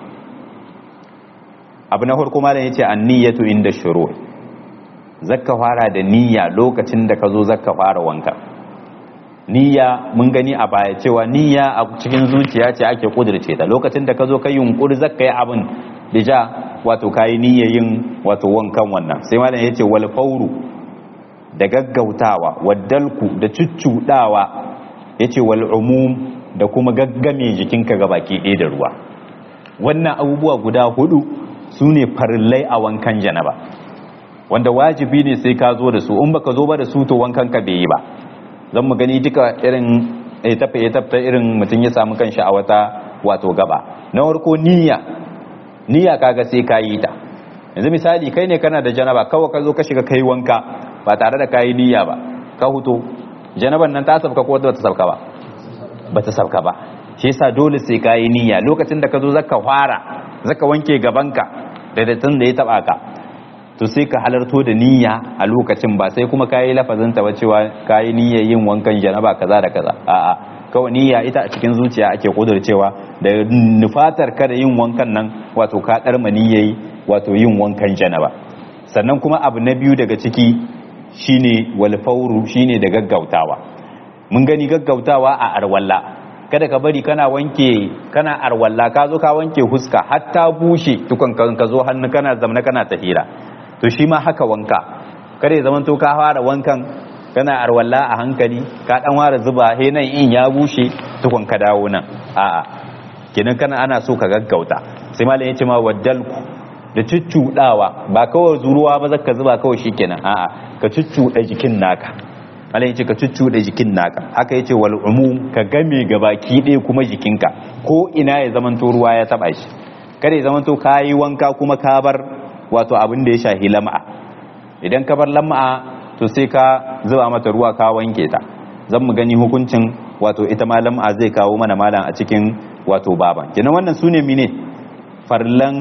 abu na farko malam yace an-niyyatu inda shuru' zakka fara da niyya lokacin da ka zo zakka fara wanka niyya mun gani a baya cewa niyya a cikin zuciya ce ake kudirce ta lokacin da ka zo ka yunkuri zakka yi abin dija wato kayi niyya yin wato wankan wannan sai malam yace wal fawru da gaggautawa waddalku da cuccudawa yace wal umum da kuma gaggame jikinka gabaki ɗaya da ruwa wannan abubuwa guda hudu sune farillai a wankan janaba wanda wajibi ne sai ka zo da su in baka zo ba da su to wankan ka bai yi ba zan mu gani duka irin etafa etafa irin mutum ya samu kanshi a wata wato gaba na farko niyya niyya kaga sai ka yi ta yanzu misali kai ne kana da janaba kawai ka zo ka shiga kai wanka ba tare da kayi niyya ba ka huto janaban nan ta sabka ko ta sabka ba ba ta sabka ba shi yasa dole sai kayi niyya lokacin da ka zo zaka fara zaka wanke gabanka da dattin da ya taba ka to sai ka halarto da niyya a lokacin ba sai kuma kayi lafazin ta ba cewa kayi niyya yin wankan janaba kaza da kaza a'a kawai niyya ita a cikin zuciya ake kudurcewa da nufatar ka da yin wankan nan wato ka darma niyyayi wato yin wankan janaba sannan kuma abu na biyu daga ciki shine wal fawru shine da gaggautawa mun gani gaggautawa a arwalla kada ka bari kana wanke kana arwalla ka zo ka wanke huska hatta bushe tukun ka zo hannu kana zamna kana tahira to shi ma haka wanka kada ya zamanto ka fara wankan kana arwalla a hankali ka dan ware zuba he nan in ya bushe tukun ka dawo nan a'a kenan kana ana so ka gaggauta sai malam yace ma waddalku da cuccudawa ba kawai zuruwa ba zaka zuba kawai shikenan a'a ka cuccuda jikin naka malam yace ka cuccuda jikin naka haka yace wal umum ka game gabaki ɗaya kuma jikinka ko ina ya zamanto ruwa ya taba shi kada ya zamanto kayi wanka kuma ka bar wato abin da ya shahi lam'a idan ka bar lam'a to sai ka zuba mata ruwa ka wanke ta zan mu gani hukuncin wato ita ma lam'a zai kawo mana malam a cikin wato baban kenan wannan sune mine farlan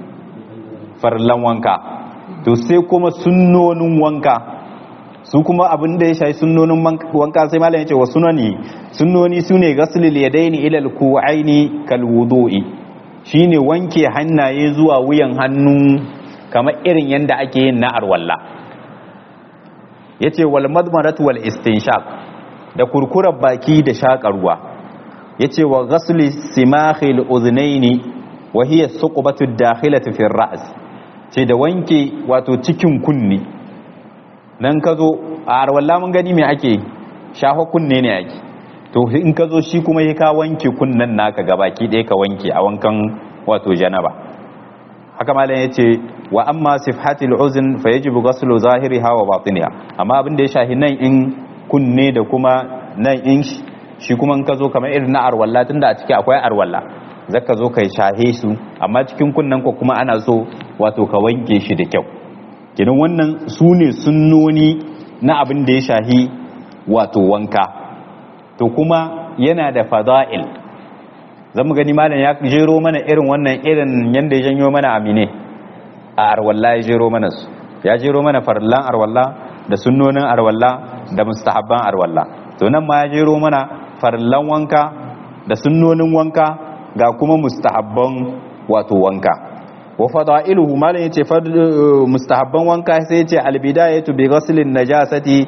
farlan wanka to sai kuma sunnonin wanka su kuma abin da ya shafi sunnonin wanka sai malam yace wa sunani sunnoni sune ghaslul yadaini ila alku'aini kal wudu'i shine wanke hannaye zuwa wuyan hannu kamar irin yanda ake yin na arwalla yace wal madmaratu wal istinshaq da kurkurar baki da shakarwa yace wa ghasli simakhil udhnaini wa hiya suqbatu ad-dakhilatu fi ar-ra's ce da wanke wato cikin kunni nan kazo a arwalla mun gani me ake shafa kunne ne ake to in kazo shi kuma ya ka wanke kunnan naka gabaki ɗaya ka wanke a wankan wato janaba haka malam yace wa amma sifhatil uzn fa yajibu ghaslu zahiriha wa batiniha amma abin da ya shahi nan in kunne da kuma nan in shi kuma in ka zo kamar irin na arwalla tunda a ciki akwai arwalla zaka zo kai shahe su amma cikin kunnen ko kuma ana so wato ka wanke shi da kyau kidan wannan su ne sunnoni na abin da ya shahi wato wanka to kuma yana da fada'il zan mu gani malam ya jero mana irin wannan irin yanda ya janyo mana amine a arwalla ya jero mana su ya jero mana farallan arwalla da sunnonin arwalla da mustahabban arwalla to nan ma ya jero mana farallan wanka da sunnonin wanka ga kuma mustahabban wato wanka wa fada'iluhu malan yace mustahabban wanka sai yace albidayatu bi ghuslin najasati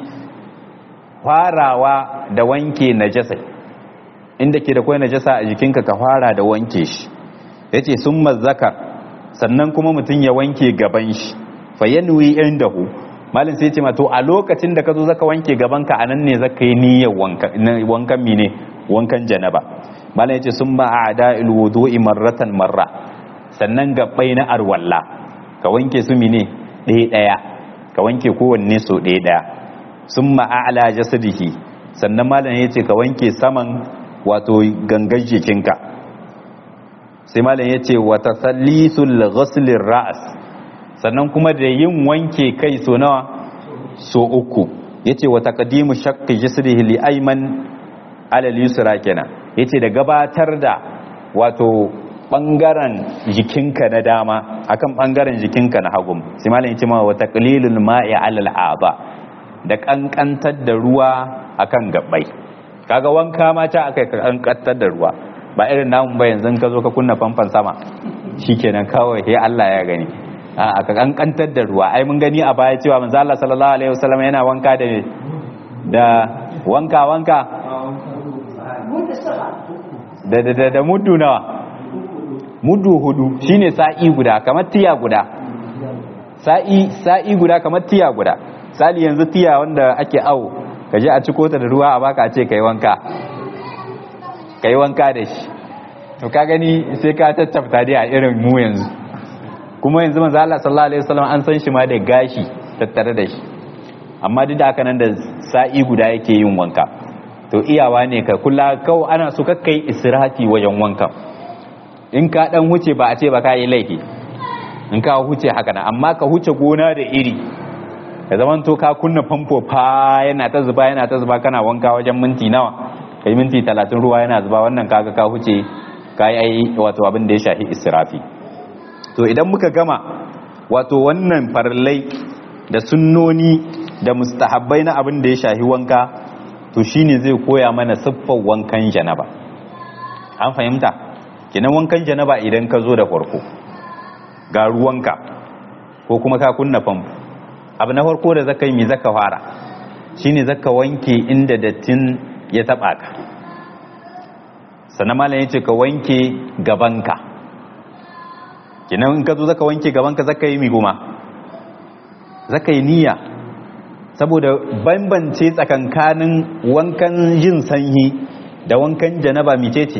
farawa da wanke najasa inda ke da kai najasa a jikinka ka fara da wanke shi yace summa zakar sannan kuma mutun ya wanke gaban shi fayanwi indahu malin sai yace ma to a lokacin da ka zo zaka wanke gaban ka anan ne zaka yi niyyar wanka wankan mine wankan janaba malin yace summa a'da'il wudu'i marratan marra sannan gabbai na arwalla ka wanke su mine ɗaya ɗaya ka wanke kowanne so ɗaya ɗaya summa a'la jasadihi sannan malin yace ka wanke saman wato gangan jikinka sai malin yace wa tasallisul ghuslir ra's sannan kuma da yin wanke kai so nawa so uku yace wa taqdimu shaqqi jasadihi li ayman ala al-yusra kenan yace da gabatar da wato bangaren jikinka na dama akan bangaren jikinka na hagu sai malam yace ma wa taqlilul ma'i ala al-a'dha da kankantar da ruwa akan gabbai kaga wanka ma ta akai kankantar da ruwa ba irin namun ba yanzu ka zo ka kunna famfan sama shikenan kawai sai Allah ya gani a aka kankantar da ruwa ai mun gani a baya cewa manzo Allah sallallahu alaihi wasallam yana wanka da da wanka wanka da da da muddu nawa muddu hudu shine sa'i guda kamar tiya guda sa'i sa'i guda kamar tiya guda sali yanzu tiya wanda ake awo kaje a ciko ta da ruwa a baka a ce kai wanka kai wanka da shi to ka gani sai ka tattafta dai a irin mu yanzu kuma yanzu manzo Allah sallallahu alaihi wasallam an san shi ma da gashi tattare da shi amma duk da haka nan da sa'i guda yake yin wanka to iyawa ne ka kula kawai ana so kakkai israti wajen wankan in ka dan huce ba a ce ba ka yi laifi in ka huce haka nan amma ka huce gona da iri ka zaman to ka kunna famfo fa yana ta zuba yana ta zuba kana wanka wajen minti nawa kai minti talatin ruwa yana zuba wannan kaga ka huce ka yi wato abin da ya shafi israfi to idan muka gama wato wannan farlai da sunnoni da mustahabbai na abin da ya shafi wanka to shine zai koya mana siffar wankan janaba an fahimta kenan wankan janaba idan ka zo da farko ga ruwanka ko kuma ka kunna famfo abu na farko da zaka yi mi zaka fara shine zaka wanke inda dattin ya taba ka sannan malam yace ka wanke gabanka kenan in ka zo zaka wanke gabanka zaka yi mi goma zaka yi niyya saboda bambance tsakankanin wankan jin sanyi da wankan janaba mice ce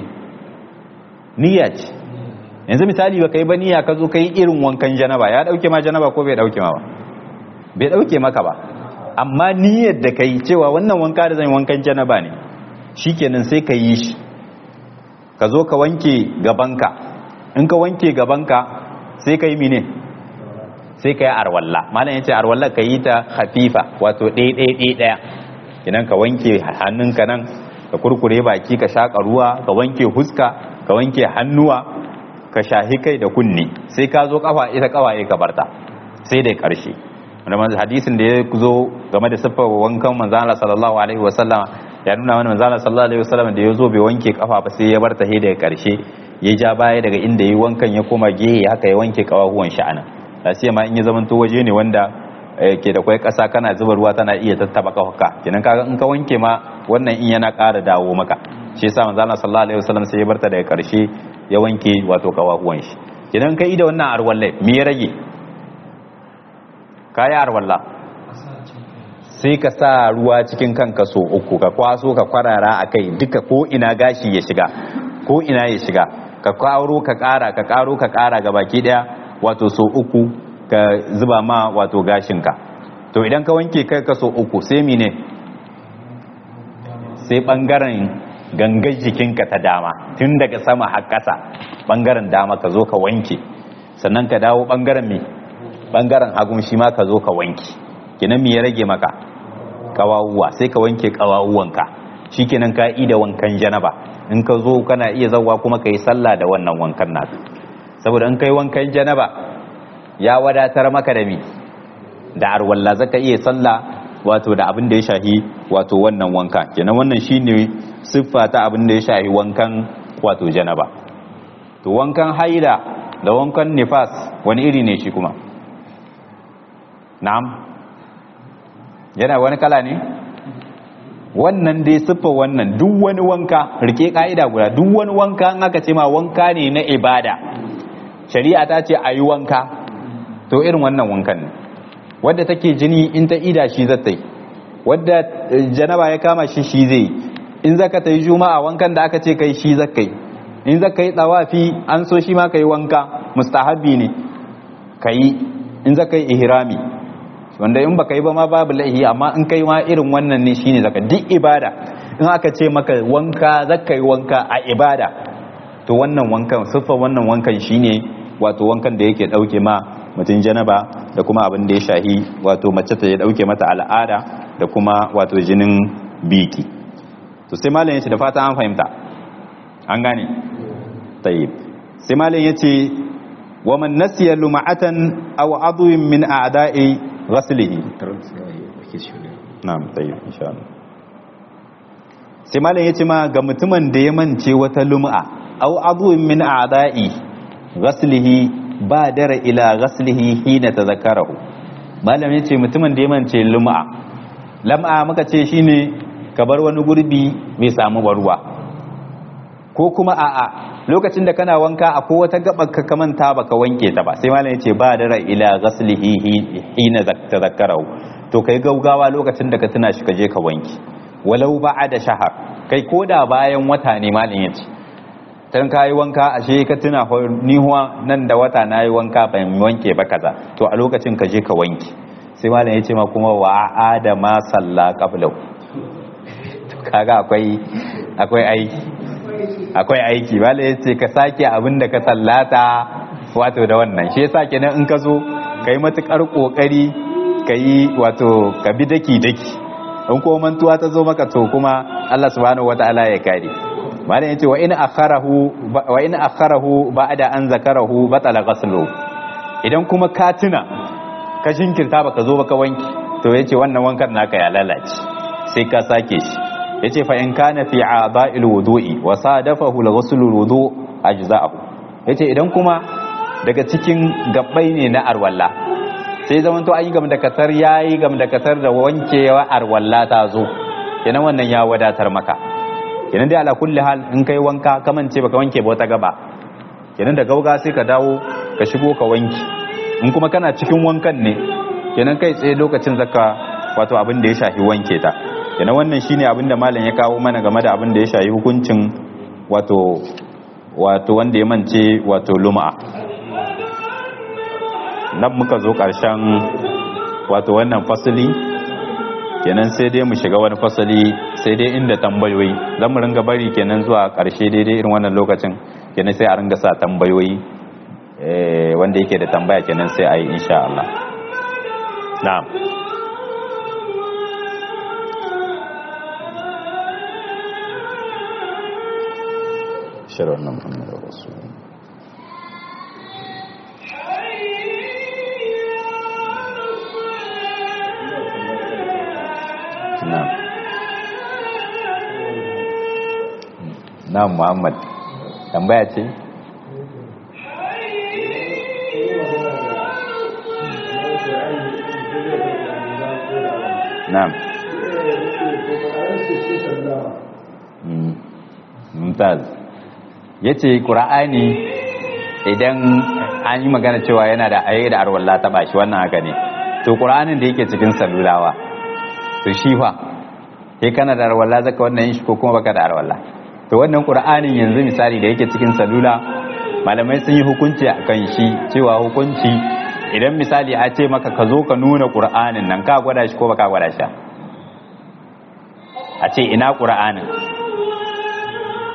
niyya ce yanzu misali ba kai ba niyya ka zo kai irin wankan janaba ya dauke ma janaba ko bai dauke ma ba bai dauke maka ba amma niyyar da kai cewa wannan wanka da zan wankan janaba ne shikenan sai ka yi shi ka zo ka wanke gabanka in ka wanke gabanka sai ka yi mine sai ka yi arwalla malam yace arwalla ka yi ta hafifa wato ɗaya ɗaya ɗaya ɗaya idan ka wanke hannunka nan ka kurkure baki ka shaƙa ruwa ka wanke huska ka wanke hannuwa ka shahi kai da kunne sai ka zo kafa ita kawaye ka barta sai dai karshe wanda hadisin da ya zo game da siffar wankan manzo Allah sallallahu alaihi wasallam ya nuna mana manzo Allah sallallahu alaihi wasallam da ya zo bai wanke kafa ba sai ya barta sai daga karshe ya ja baya daga inda yayi wankan ya koma gehe haka ya wanke kawahuwan shi anan sai ma in ya zamanto waje ne wanda ke da kwai kasa kana zuba ruwa tana iya tattaba kafarka kenan kaga in ka wanke ma wannan in yana ƙara dawo maka shi yasa manzo Allah sallallahu alaihi wasallam sai ya barta daga karshe ya wanke wato kawahuwan shi kenan kai da wannan arwalle me ya rage kai arwalla sai ka sa ruwa cikin kanka so uku ka kwaso ka kwarara akai duka ko ina gashi ya shiga ko ina ya shiga ka karo ka ƙara ka karo ka ƙara ga baki daya wato so uku ka zuba ma wato gashinka to idan ka wanke kai ka so uku sai mine sai bangaren gangar jikinka ta dama tun daga sama har ƙasa bangaren dama ka zo ka wanke sannan ka dawo bangaren me bangaren hagun shi ma ka zo ka wanke kenan me ya rage maka kawawuwa sai ka wanke kawawuwanka shikenan ka yi da wankan janaba in ka zo kana iya zawwa kuma ka yi sallah da wannan wankan naka saboda in kai wankan janaba ya wadatar maka da mi da arwalla zaka iya sallah wato da abin da ya shahi wato wannan wanka kenan wannan shine siffa ta abin da ya shahi wankan wato janaba to wankan haida da wankan nifas wani iri ne shi kuma na'am yana wani kala ne wannan dai siffa wannan duk wani wanka rike ka'ida guda duk wani wanka in aka ce ma wanka ne na ibada shari'a ta ce ayi wanka to irin wannan wankan ne wadda take jini in ta ida shi zata yi wadda janaba ya kama shi shi zai in zaka ta yi juma'a wankan da aka ce kai shi zaka yi in zaka yi tsawafi an so shi ma kai wanka mustahabi ne kai in zaka yi ihrami wanda in baka yi ba ma babu laihi amma in kai ma irin wannan ne shine zaka duk ibada in aka ce maka wanka zaka yi wanka a ibada to wannan wankan siffa wannan wankan shine wato wankan da yake dauke ma mutum janaba da kuma abin da ya shahi wato mace ta ya dauke mata al'ada da kuma wato jinin biki to sai malam yace da fata an fahimta an gane tayyib sai malam yace wa man nasiya lum'atan aw adwin min a'da'i ghaslihi na'am tayyib insha Allah sai malam yace ma ga mutumin da ya mance wata lum'a aw adwin min a'da'i ghaslihi ba dara ila ghaslihi hina tazakarahu malam yace mutumin da ya mance lum'a lam'a muka ce shine ka bar wani gurbi bai samu ruwa ko kuma a'a lokacin da kana wanka akwai wata gabar ka kamanta baka wanke ta ba sai malam yace ba dara ila ghaslihi hina tazakarahu to kai gaugawa lokacin da ka tuna shi ka je ka wanke walau ba'ada shahar kai koda bayan wata ne malam yace tan kayi wanka ashe ka tuna ni huwa nan da wata nayi wanka ban wanke ba kaza to a lokacin ka je ka wanke sai malam yace ma kuma wa adama salla qablahu to kaga akwai akwai aiki akwai aiki malam yace ka sake abinda ka sallata wato da wannan shi yasa kenan in ka zo kai matukar kokari kai wato ka bi daki daki in ko mantuwa ta zo maka to kuma Allah subhanahu wataala ya kare malam yace wa in akharahu wa in akharahu ba'da an zakarahu batala ghaslu idan kuma ka tuna ka jinkirta baka zo baka wanki to yace wannan wankan naka ya lalace sai ka sake shi yace fa in kana fi a'dha'il wudu'i wa sadafahu al-ghuslu al-wudu' ajza'ahu yace idan kuma daga cikin gabbai ne na arwalla sai zaman to ayi gam da katar yayi gam da katar da wankewa arwalla ta zo kenan wannan ya wadatar maka kenan dai ala kulli hal in kai wanka kamance baka wanke ba wata gaba kenan da gauga sai ka dawo ka shigo ka wanki in kuma kana cikin wankan ne kenan kai tsaye lokacin zaka wato abin da ya shafi wanke ta kenan wannan shine abin da malam ya kawo mana game da abin da ya shafi hukuncin wato wato wanda ya mance wato lum'a nan muka zo karshen wato wannan fasali kenan sai dai mu shiga wani fasali sai dai inda tambayoyi zan mu ringa bari kenan zuwa karshe daidai irin wannan lokacin kenan sai a ringa sa tambayoyi wanda yake da tambaya kenan sai a yi insha Allah na'am shirin nan Muhammadu Rasulullah na'am na'am Muhammad tambaya ce na'am mumtaz yace qur'ani idan an yi magana cewa yana da ayi da arwalla ta bashi wannan haka ne to qur'anin da yake cikin salulawa to shi fa sai kana da arwalla zaka wannan shi ko kuma baka da arwalla to wannan qur'anin yanzu misali da yake cikin salula malamai sun yi hukunci akan shi cewa hukunci idan misali a ce maka ka zo ka nuna qur'anin nan ka gwada shi ko baka gwada shi a ce ina qur'anin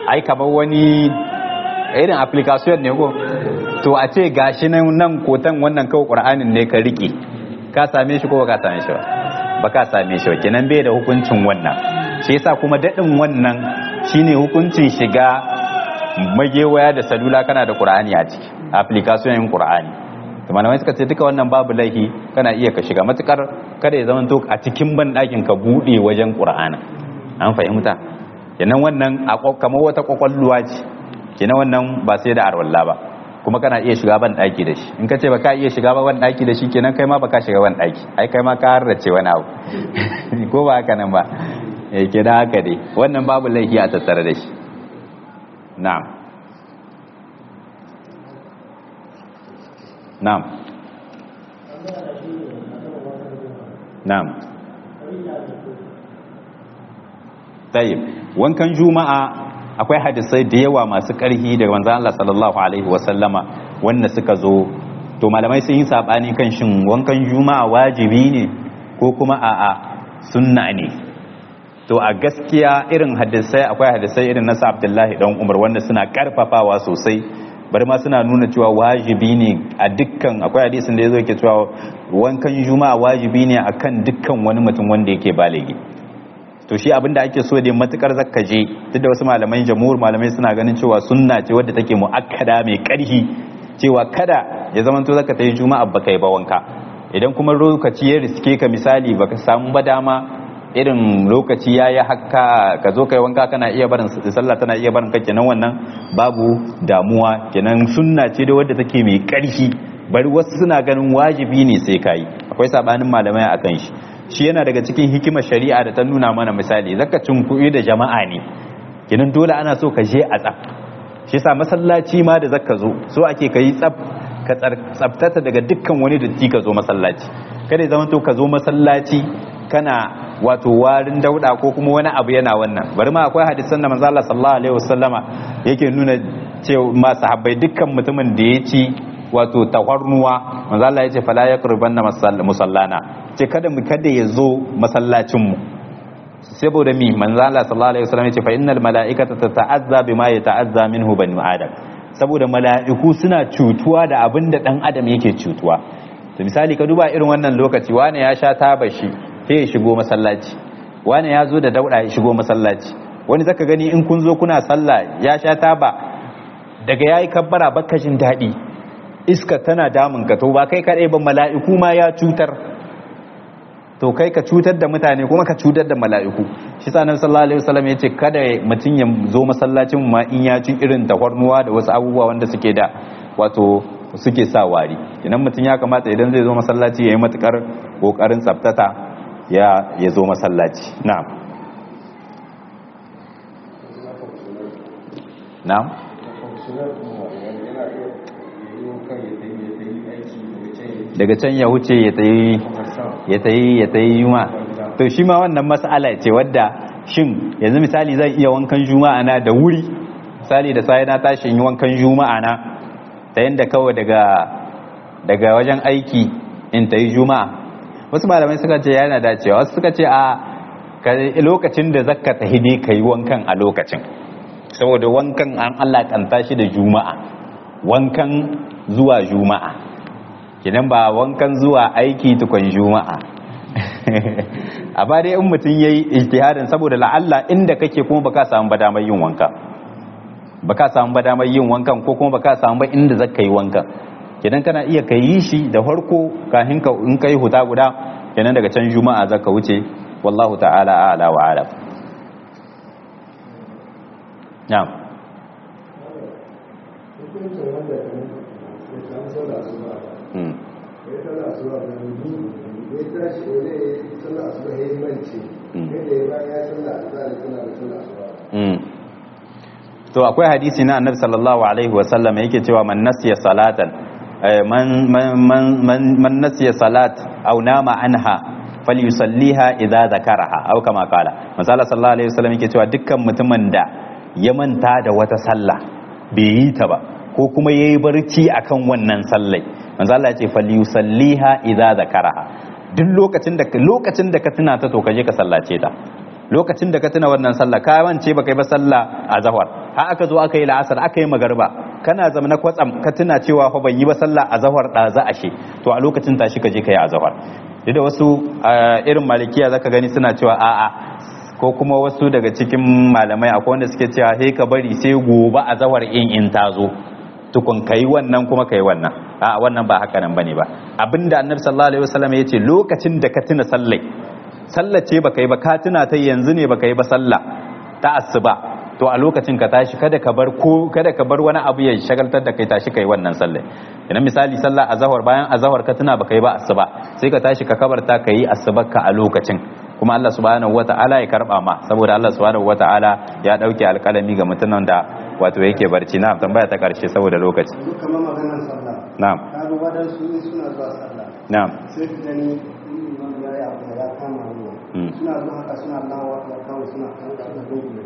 ai kamar wani irin application ne ko to a ce gashi nan nan kotan wannan kawai qur'anin ne ka rike ka same shi ko ba ka same shi ba ba ka same shi ba kenan bai da hukuncin wannan shi yasa kuma dadin wannan shine hukuncin shiga magewaya da salula kana da qur'ani a ciki application yin qur'ani to malamai suka ce duka wannan babu laifi kana iya ka shiga matukar kada ya zama to a cikin ban dakin ka bude wajen qur'ani an fahimta kenan wannan kamar wata kwakwalluwa ce kenan wannan ba sai da arwalla ba kuma kana iya shiga ban daki da shi in ka ce ba ka iya shiga ban daki da shi kenan kai ma ba ka shiga ban daki ai kai ma ka harrace wani abu ko ba haka nan ba eh kenan haka dai wannan babu laifi a tattare da shi na'am na'am na'am tayyib wankan juma'a akwai hadisai da yawa masu ƙarfi daga manzon Allah sallallahu alaihi wasallama wanda suka zo to malamai sun yi sabani kan shin wankan juma'a wajibi ne ko kuma a'a sunna ne to a gaskiya irin hadisai akwai hadisai irin na Abdullahi dan Umar wanda suna karfafawa sosai bari ma suna nuna cewa wajibi ne a dukkan akwai hadisin da yazo yake cewa wankan juma'a wajibi ne akan dukkan wani mutum wanda yake baligi to shi abinda ake so da matukar zakkaje duk da wasu malamai jamhur malamai suna ganin cewa sunna ce wadda take muakkada mai karhi cewa kada ya zama to zaka tayi juma'a baka yi ba wanka idan kuma lokaci ya riske ka misali baka samu ba dama irin lokaci yayi hakka ka zo kai wanka kana iya barin sallah tana iya barin kake nan wannan babu damuwa kenan sunna ce da wadda take mai karhi bari wasu suna ganin wajibi ne sai kai akwai sabanin malamai akan shi shi yana daga cikin hikimar shari'a da ta nuna mana misali zaka cinkuyi da jama'a ne kenan dole ana so ka je a tsaf shi yasa masallaci ma da zaka zo so ake kai tsaf ka tsaftata daga dukkan wani datti ka zo masallaci kada ya zama to ka zo masallaci kana wato warin dauda ko kuma wani abu yana wannan bari ma akwai hadisan da manzo Allah sallallahu alaihi wasallama yake nuna cewa ma sahabbai dukkan mutumin da ya ci wato tawarnuwa manzo Allah ya ce fala yaqrubanna musallana ce kada mu kada ya zo masallacin mu saboda mi manzo Allah sallallahu alaihi wasallam ya ce fa innal malaikata tata'azza bima yata'azza minhu bani adam saboda mala'iku suna cutuwa da abinda dan adam yake cutuwa to misali ka duba irin wannan lokaci wani ya sha taba shi sai ya shigo masallaci wani ya zo da dauda ya shigo masallaci wani zaka gani in kun zo kuna sallah ya sha taba daga yayi kabbara bakkashin dadi iska tana damun ka to ba kai kadai ba mala'iku ma ya cutar to kai ka cutar da mutane kuma ka cutar da mala'iku shi sa annabi sallallahu alaihi wasallam yace kada mutun ya zo masallacin ma in ya ci irin tafarnuwa da wasu abubuwa wanda suke da wato suke sa wari idan mutun ya kamata idan zai zo masallaci yayi matukar kokarin tsaftata ya ya zo masallaci na'am na'am daga can ya wuce ya tayi ya tayi ya tayi yuma to shi ma wannan mas'ala ce wadda shin yanzu misali zan iya wankan juma'a na da wuri misali da sai na tashi in yi wankan juma'a na ta yanda kawai daga daga wajen aiki in tayi juma'a wasu malamai suka ce yana dacewa wasu suka ce a lokacin da zakka ta hide kai wankan a lokacin saboda wankan an Allah kanta shi da juma'a wankan zuwa juma'a kinan ba wankan zuwa aiki tukun juma'a amma dai in mutum yayi ijtihadin saboda la'alla inda kake kuma baka samu ba damar yin wanka baka samu ba damar yin wankan ko kuma baka samu ba inda zaka yi wankan kidan kana iya kai shi da farko kafin ka in kai huta guda kinan daga can juma'a zaka wuce wallahu ta'ala a'la wa a'lam na'am Hmm. to akwai hadisi na annabi sallallahu alaihi wasallam yake cewa man nasiya salatan man man man nasiya salat aw nama anha falyusalliha idza zakaraha aw kama qala manzo sallallahu alaihi wasallam yake cewa dukkan mutumin da ya manta da wata sallah bai yi ta ba ko kuma yayi barci akan wannan sallai manzo Allah ya ce falyusalliha idza zakaraha duk lokacin da lokacin da ka tuna ta to kaje ka sallace ta lokacin da ka tuna wannan sallah ka wance baka yi ba sallah a zahar har aka zo aka yi la'asar aka yi magarba kana zama na kwatsam ka tuna cewa fa ban yi ba sallah azhar da za a she to a lokacin tashi ka je ka yi azhar duk da wasu irin malikiya zaka gani suna cewa a'a ko kuma wasu daga cikin malamai akwai wanda suke cewa sai ka bari sai gobe azhar in in ta zo tukun kai wannan kuma kai wannan a wannan ba haka nan bane ba abinda annabi sallallahu alaihi wasallam yace lokacin da ka tuna sallai sallah ce baka yi ba ka tuna ta yanzu ne baka yi ba sallah ta asuba to a lokacin ka tashi kada ka bar ko kada ka bar wani abu ya shagaltar da kai tashi kai wannan sallah idan misali sallah azhar bayan azhar ka tuna baka yi ba asuba sai ka tashi ka kabarta kai asuba ka a lokacin kuma Allah subhanahu wata'ala ya karba ma saboda Allah subhanahu wata'ala ya dauke alkalami ga mutumin da wato yake barci na tambaya ta karshe saboda lokaci kamar maganar sallah na'am kaga wadansu suna zuwa sallah na'am sai ka gani imam ya yi abu ya kama ruwa suna zuwa haka suna lawa ya kawo suna kan da dogo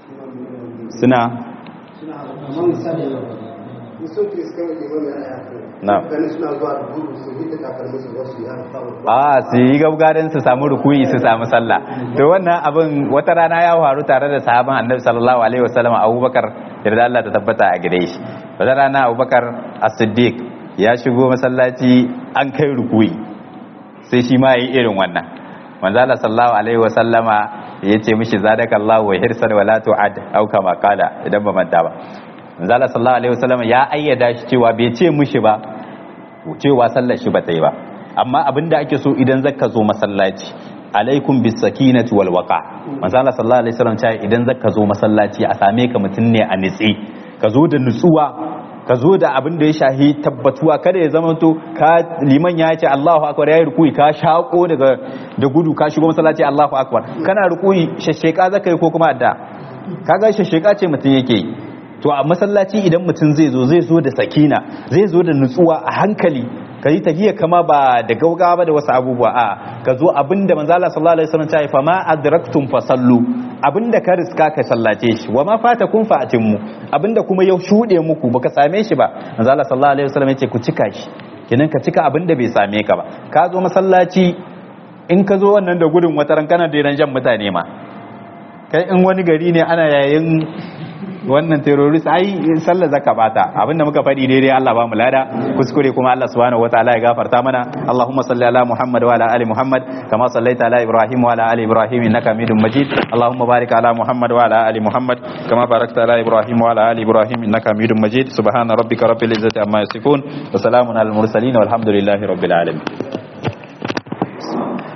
suna suna kamar misali ne sun kriskan imam ya yi abu na'am gani suna zuwa da gudu su hita takalmi su wasu ya kawo a su yi gaugarin su samu rukuyi su samu sallah to wannan abin wata rana ya faru tare da sahaban annabi sallallahu alaihi wasallam Abubakar yarda Allah ta tabbata a gare shi wata rana Abubakar as-Siddiq ya shigo masallaci an kai rukuyi sai shi ma yi irin wannan manzo Allah sallallahu alaihi wasallama yace mishi zadakallahu wa hirsan wala tu'ad au kama qala idan ba manta ba manzo Allah sallallahu alaihi wasallama ya ayyada shi cewa bai ce mishi ba cewa sallar shi ba ta yi ba amma abinda ake so idan zaka zo masallaci alaikum bis sakinati wal waqa manzo Allah sallallahu alaihi wasallam ce idan zaka zo masallaci a same ka mutun ne a nitsi ka zo da nutsuwa ka zo da abin da ya shahi tabbatuwa kada ya zama to ka liman ya ce Allahu akbar yayi rukuyi ka shako daga da gudu ka shigo masallaci Allahu akbar kana rukuyi shesheka zaka yi ko kuma adda kaga shesheka ce mutun yake yi to a masallaci idan mutum zai zo zai zo da sakina zai zo da nutsuwa a hankali ka yi tafiya kama ba da gaugawa ba da wasu abubuwa a ka zo abinda manzo Allah sallallahu alaihi wasallam ya fa ma adraktum fasallu abinda ka riska ka sallace shi wa ma fatakum fa atimmu abinda kuma ya shude muku baka same shi ba manzo Allah sallallahu alaihi wasallam ya ce ku cika shi kenan ka cika abinda bai same ka ba ka zo masallaci in ka zo wannan da gudun wataran kana da ran jan mutane ma kai in wani gari ne ana yayin wannan terrorist ai sallar zaka bata abinda muka faɗi daidai Allah ba mu lada kuskure kuma Allah subhanahu wataala ya gafarta mana Allahumma salli ala Muhammad wa ala ali Muhammad kama sallaita ala Ibrahim wa ala ali Ibrahim innaka Hamidum Majid Allahumma barik ala Muhammad wa ala ali Muhammad kama barakta ala Ibrahim wa ala ali Ibrahim innaka Hamidum Majid subhana rabbika rabbil izzati amma yasifun wa salamun alal mursalin walhamdulillahi rabbil alamin